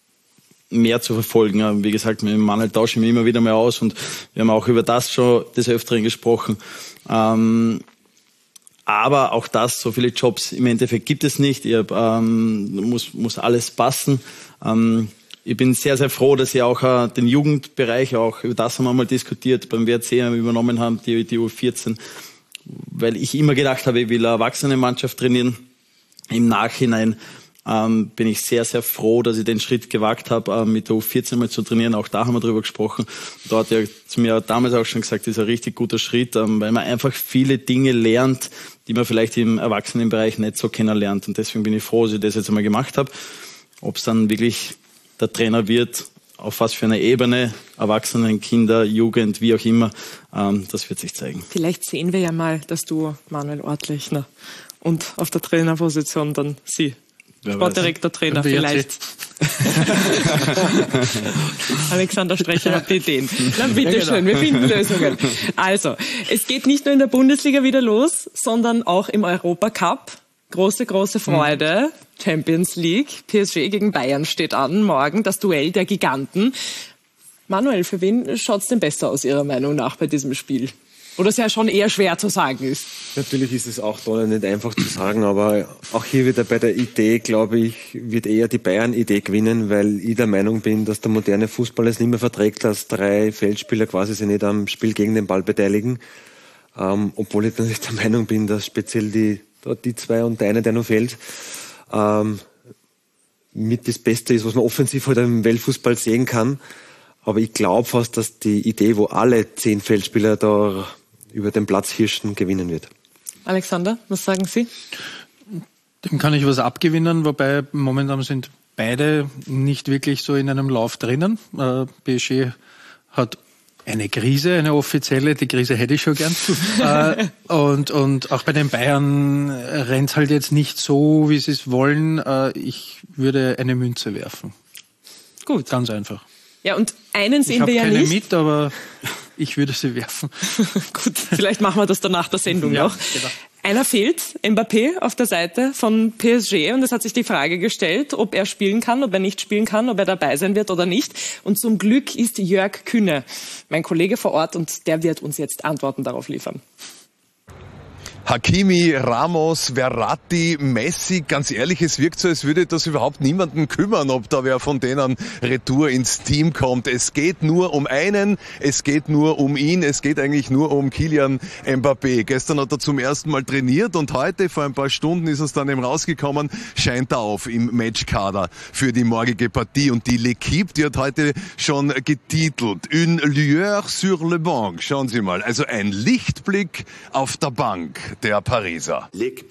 mehr zu verfolgen. Ähm, wie gesagt, mit dem Manuel tausche ich mich immer wieder mal aus und wir haben auch über das schon des Öfteren gesprochen. Ähm, aber auch das, so viele Jobs im Endeffekt gibt es nicht. Ich hab, ähm, muss, muss alles passen. Ähm, Ich bin sehr, sehr froh, dass Sie auch äh, den Jugendbereich, auch über das haben wir mal diskutiert, beim W R C übernommen haben, die, die U vierzehn, weil ich immer gedacht habe, ich will eine Erwachsenenmannschaft trainieren. Im Nachhinein ähm, bin ich sehr, sehr froh, dass ich den Schritt gewagt habe, äh, mit der U vierzehn mal zu trainieren. Auch da haben wir drüber gesprochen. Da hat er zu mir damals auch schon gesagt, das ist ein richtig guter Schritt, ähm, weil man einfach viele Dinge lernt, die man vielleicht im Erwachsenenbereich nicht so kennenlernt. Und deswegen bin ich froh, dass ich das jetzt einmal gemacht habe. Ob es dann wirklich der Trainer wird, auf was für einer Ebene, Erwachsenen, Kinder, Jugend, wie auch immer, ähm, das wird sich zeigen. Vielleicht sehen wir ja mal das Duo Manuel Ortlechner und auf der Trainerposition dann Sie. Wer Sportdirektor, weiß. Trainer, vielleicht. Alexander Strecher hat die Ideen. Na bitteschön, wir finden Lösungen. Also, es geht nicht nur in der Bundesliga wieder los, sondern auch im Europacup. Große, große Freude. Mhm. Champions League. P S G gegen Bayern steht an. Morgen das Duell der Giganten. Manuel, für wen schaut's denn besser aus Ihrer Meinung nach bei diesem Spiel? Oder es ja schon eher schwer zu sagen ist. Natürlich ist es auch da nicht einfach zu sagen, aber auch hier wieder bei der Idee, glaube ich, wird eher die Bayern-Idee gewinnen, weil ich der Meinung bin, dass der moderne Fußball es nicht mehr verträgt, dass drei Feldspieler quasi sich nicht am Spiel gegen den Ball beteiligen. Ähm, obwohl ich natürlich der Meinung bin, dass speziell die, die zwei und der eine, der noch fehlt, ähm, mit das Beste ist, was man offensiv halt im Weltfußball sehen kann. Aber ich glaube fast, dass die Idee, wo alle zehn Feldspieler da über den Platz hirschen, gewinnen wird. Alexander, was sagen Sie? Dem kann ich was abgewinnen, wobei momentan sind beide nicht wirklich so in einem Lauf drinnen. Äh, P S G hat eine Krise, eine offizielle, die Krise hätte ich schon gern. äh, und, und auch bei den Bayern rennt halt jetzt nicht so, wie sie es wollen. Äh, ich würde eine Münze werfen. Gut. Ganz einfach. Ja, und einen sehen wir ja nicht. Ich habe keine mit, aber ich würde sie werfen. Gut, vielleicht machen wir das dann nach der Sendung ja, noch. Genau. Einer fehlt, Mbappé auf der Seite von P S G, und es hat sich die Frage gestellt, ob er spielen kann, ob er nicht spielen kann, ob er dabei sein wird oder nicht. Und zum Glück ist Jörg Kühne mein Kollege vor Ort, und der wird uns jetzt Antworten darauf liefern. Hakimi, Ramos, Verratti, Messi, ganz ehrlich, es wirkt so, als würde das überhaupt niemanden kümmern, ob da wer von denen retour ins Team kommt. Es geht nur um einen, es geht nur um ihn, es geht eigentlich nur um Kylian Mbappé. Gestern hat er zum ersten Mal trainiert und heute, vor ein paar Stunden, ist es dann eben rausgekommen, scheint er auf im Matchkader für die morgige Partie. Und die L'Équipe, die hat heute schon getitelt, Une lueur sur le banc. Schauen Sie mal, also ein Lichtblick auf der Bank der Pariser.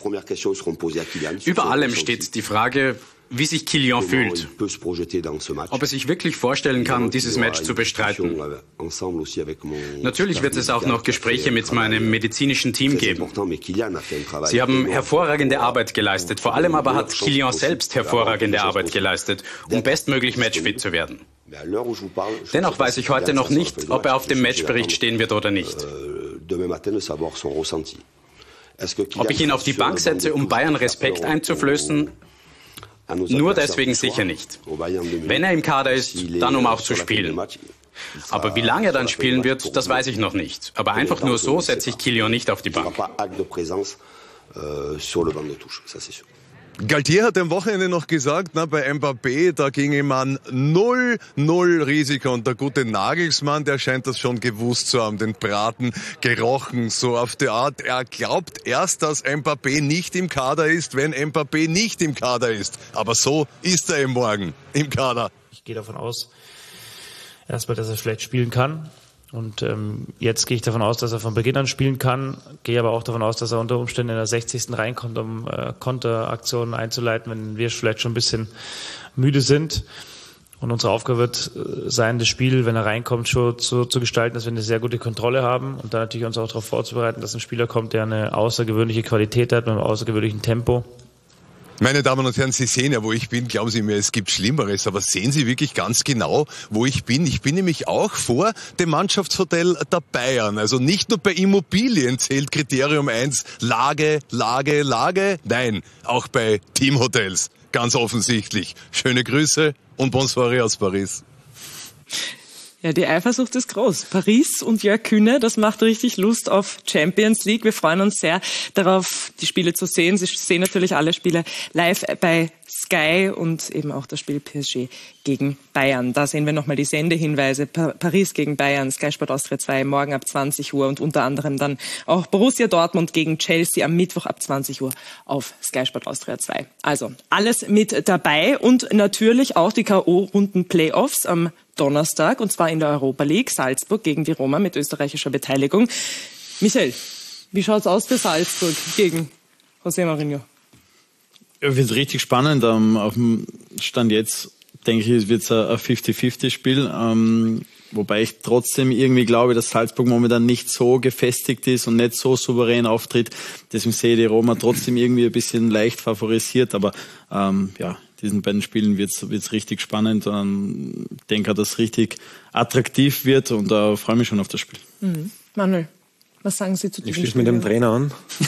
Über allem steht die Frage, wie sich Kylian fühlt. Ob er sich wirklich vorstellen kann, dieses Match zu bestreiten. Natürlich wird es auch noch Gespräche mit meinem medizinischen Team geben. Sie haben hervorragende Arbeit geleistet. Vor allem aber hat Kylian selbst hervorragende Arbeit geleistet, um bestmöglich matchfit zu werden. Dennoch weiß ich heute noch nicht, ob er auf dem Matchbericht stehen wird oder nicht. Ob ich ihn auf die Bank setze, um Bayern Respekt einzuflößen? Nur deswegen sicher nicht. Wenn er im Kader ist, dann um auch zu spielen. Aber wie lange er dann spielen wird, das weiß ich noch nicht. Aber einfach nur so setze ich Kylian nicht auf die Bank. Galtier hat am Wochenende noch gesagt, na, bei Mbappé, da ginge man null, null Risiko. Und der gute Nagelsmann, der scheint das schon gewusst zu haben, den Braten gerochen, so auf die Art. Er glaubt erst, dass Mbappé nicht im Kader ist, wenn Mbappé nicht im Kader ist. Aber so ist er eben morgen im Kader. Ich gehe davon aus, erstmal, dass er vielleicht spielen kann. Und ähm, jetzt gehe ich davon aus, dass er von Beginn an spielen kann, gehe aber auch davon aus, dass er unter Umständen in der sechzigsten reinkommt, um äh, Konteraktionen einzuleiten, wenn wir vielleicht schon ein bisschen müde sind. Und unsere Aufgabe wird äh, sein, das Spiel, wenn er reinkommt, schon so zu gestalten, dass wir eine sehr gute Kontrolle haben und dann natürlich uns auch darauf vorzubereiten, dass ein Spieler kommt, der eine außergewöhnliche Qualität hat, mit einem außergewöhnlichen Tempo. Meine Damen und Herren, Sie sehen ja, wo ich bin. Glauben Sie mir, es gibt Schlimmeres. Aber sehen Sie wirklich ganz genau, wo ich bin? Ich bin nämlich auch vor dem Mannschaftshotel der Bayern. Also nicht nur bei Immobilien zählt Kriterium eins Lage, Lage, Lage. Nein, auch bei Teamhotels. Ganz offensichtlich. Schöne Grüße und bonsoir aus Paris. Ja, die Eifersucht ist groß. Paris und Jörg Kühne, das macht richtig Lust auf Champions League. Wir freuen uns sehr darauf, die Spiele zu sehen. Sie sehen natürlich alle Spiele live bei Sky und eben auch das Spiel P S G gegen Bayern. Da sehen wir nochmal die Sendehinweise. Pa- Paris gegen Bayern, Sky Sport Austria zwei, morgen ab zwanzig Uhr und unter anderem dann auch Borussia Dortmund gegen Chelsea am Mittwoch ab zwanzig Uhr auf Sky Sport Austria zwei. Also alles mit dabei und natürlich auch die K O-Runden-Playoffs am Donnerstag, und zwar in der Europa League. Salzburg gegen die Roma mit österreichischer Beteiligung. Michael, wie schaut's aus für Salzburg gegen José Mourinho? Ja, wird richtig spannend. Um, auf dem Stand jetzt denke ich, wird es ein fünfzig fünfzig Spiel. Ähm, wobei ich trotzdem irgendwie glaube, dass Salzburg momentan nicht so gefestigt ist und nicht so souverän auftritt. Deswegen sehe ich die Roma trotzdem irgendwie ein bisschen leicht favorisiert. Aber ähm, ja, diesen beiden Spielen wird es richtig spannend. Ähm, ich denke, dass es richtig attraktiv wird und da äh, freue mich schon auf das Spiel. Mhm. Manuel, was sagen Sie zu diesem Spiel? Ich schließe mit dem Trainer an.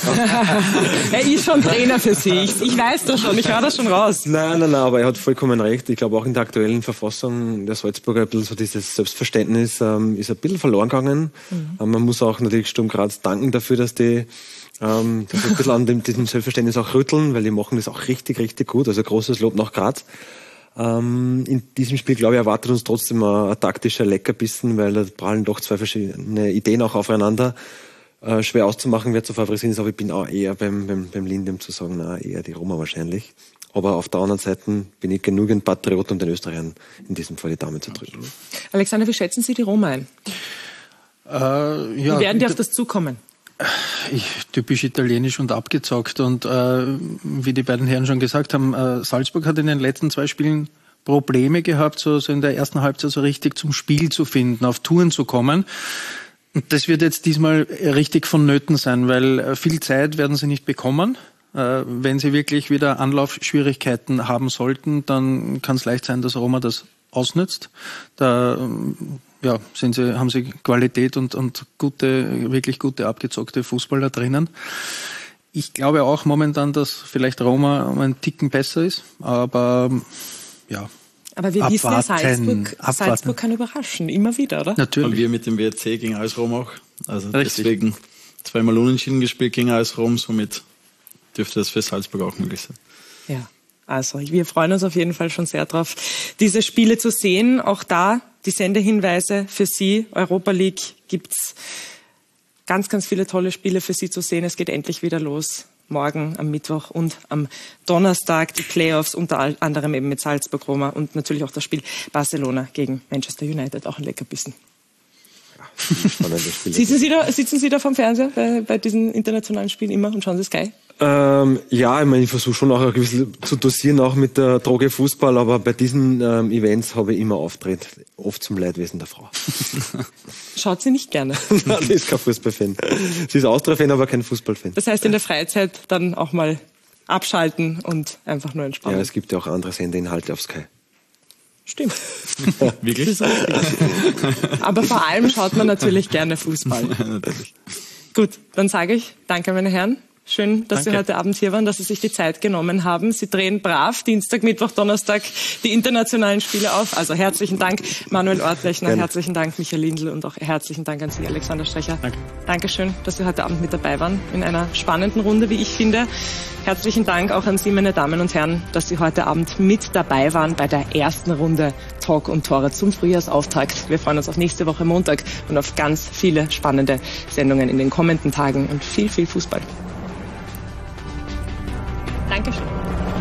Er ist schon Trainer für sich. Ich weiß das schon, ich höre das schon raus. Nein, nein, nein, aber er hat vollkommen recht. Ich glaube auch in der aktuellen Verfassung der Salzburger ein bisschen so dieses Selbstverständnis ähm, ist ein bisschen verloren gegangen. Mhm. Ähm, man muss auch natürlich Sturm Graz danken dafür, dass die ähm, dass ein bisschen an dem, diesem Selbstverständnis auch rütteln, weil die machen das auch richtig, richtig gut. Also großes Lob nach Graz. Ähm, in diesem Spiel, glaube ich, erwartet uns trotzdem ein, ein taktischer Leckerbissen, weil da prallen doch zwei verschiedene Ideen auch aufeinander. Äh, schwer auszumachen, wer zu favorisieren ist, aber ich bin auch eher beim, beim, beim Lindem zu sagen, na, eher die Roma wahrscheinlich. Aber auf der anderen Seite bin ich genügend Patriot, um den Österreichern in diesem Fall die Daumen zu drücken. Alexander, wie schätzen Sie die Roma ein? Äh, ja, wie werden die auf das zukommen? Ich, typisch italienisch und abgezockt. Und äh, wie die beiden Herren schon gesagt haben, äh, Salzburg hat in den letzten zwei Spielen Probleme gehabt, so, so in der ersten Halbzeit so richtig zum Spiel zu finden, auf Touren zu kommen. Und das wird jetzt diesmal richtig vonnöten sein, weil viel Zeit werden sie nicht bekommen. Wenn sie wirklich wieder Anlaufschwierigkeiten haben sollten, dann kann es leicht sein, dass Roma das ausnützt. Da ja, sind sie, haben sie Qualität und, und gute, wirklich gute abgezockte Fußballer drinnen. Ich glaube auch momentan, dass vielleicht Roma um einen Ticken besser ist, aber ja. Aber wir abwarten, wissen ja, Salzburg, abwarten. Salzburg kann überraschen, immer wieder, oder? Natürlich. Und wir mit dem W R C gegen A S Rom auch. Also Richtig. Deswegen zweimal unentschieden gespielt gegen A S Rom, somit dürfte das für Salzburg auch möglich sein. Ja, also wir freuen uns auf jeden Fall schon sehr drauf, diese Spiele zu sehen. Auch da die Sendehinweise für Sie. Europa League gibt's ganz, ganz viele tolle Spiele für Sie zu sehen. Es geht endlich wieder los. Morgen am Mittwoch und am Donnerstag die Playoffs, unter anderem eben mit Salzburg, Roma und natürlich auch das Spiel Barcelona gegen Manchester United, auch ein Leckerbissen. Ja, sitzen, Sie da, sitzen Sie da vom Fernseher bei, bei diesen internationalen Spielen immer und schauen Sie Sky? Ähm, ja, ich meine, ich versuche schon auch ein bisschen zu dosieren, auch mit der Droge Fußball, aber bei diesen ähm, Events habe ich immer Auftritt, oft zum Leidwesen der Frau. Schaut sie nicht gerne? Nein, sie ist kein Fußballfan. Sie ist Austria-Fan, aber kein Fußballfan. Das heißt, in der Freizeit dann auch mal abschalten und einfach nur entspannen? Ja, es gibt ja auch andere Sendeinhalte auf Sky. Stimmt. Wirklich? Aber vor allem schaut man natürlich gerne Fußball. Gut, dann sage ich danke, meine Herren. Schön, dass Danke. Sie heute Abend hier waren, dass Sie sich die Zeit genommen haben. Sie drehen brav Dienstag, Mittwoch, Donnerstag die internationalen Spiele auf. Also herzlichen Dank, Manuel Ortlechner, Gerne. Herzlichen Dank, Michael Lindl und auch herzlichen Dank an Sie, Alexander Strecher. Danke. Dankeschön, dass Sie heute Abend mit dabei waren in einer spannenden Runde, wie ich finde. Herzlichen Dank auch an Sie, meine Damen und Herren, dass Sie heute Abend mit dabei waren bei der ersten Runde Talk und Tore zum Frühjahrsauftakt. Wir freuen uns auf nächste Woche Montag und auf ganz viele spannende Sendungen in den kommenden Tagen und viel, viel Fußball. Dankeschön.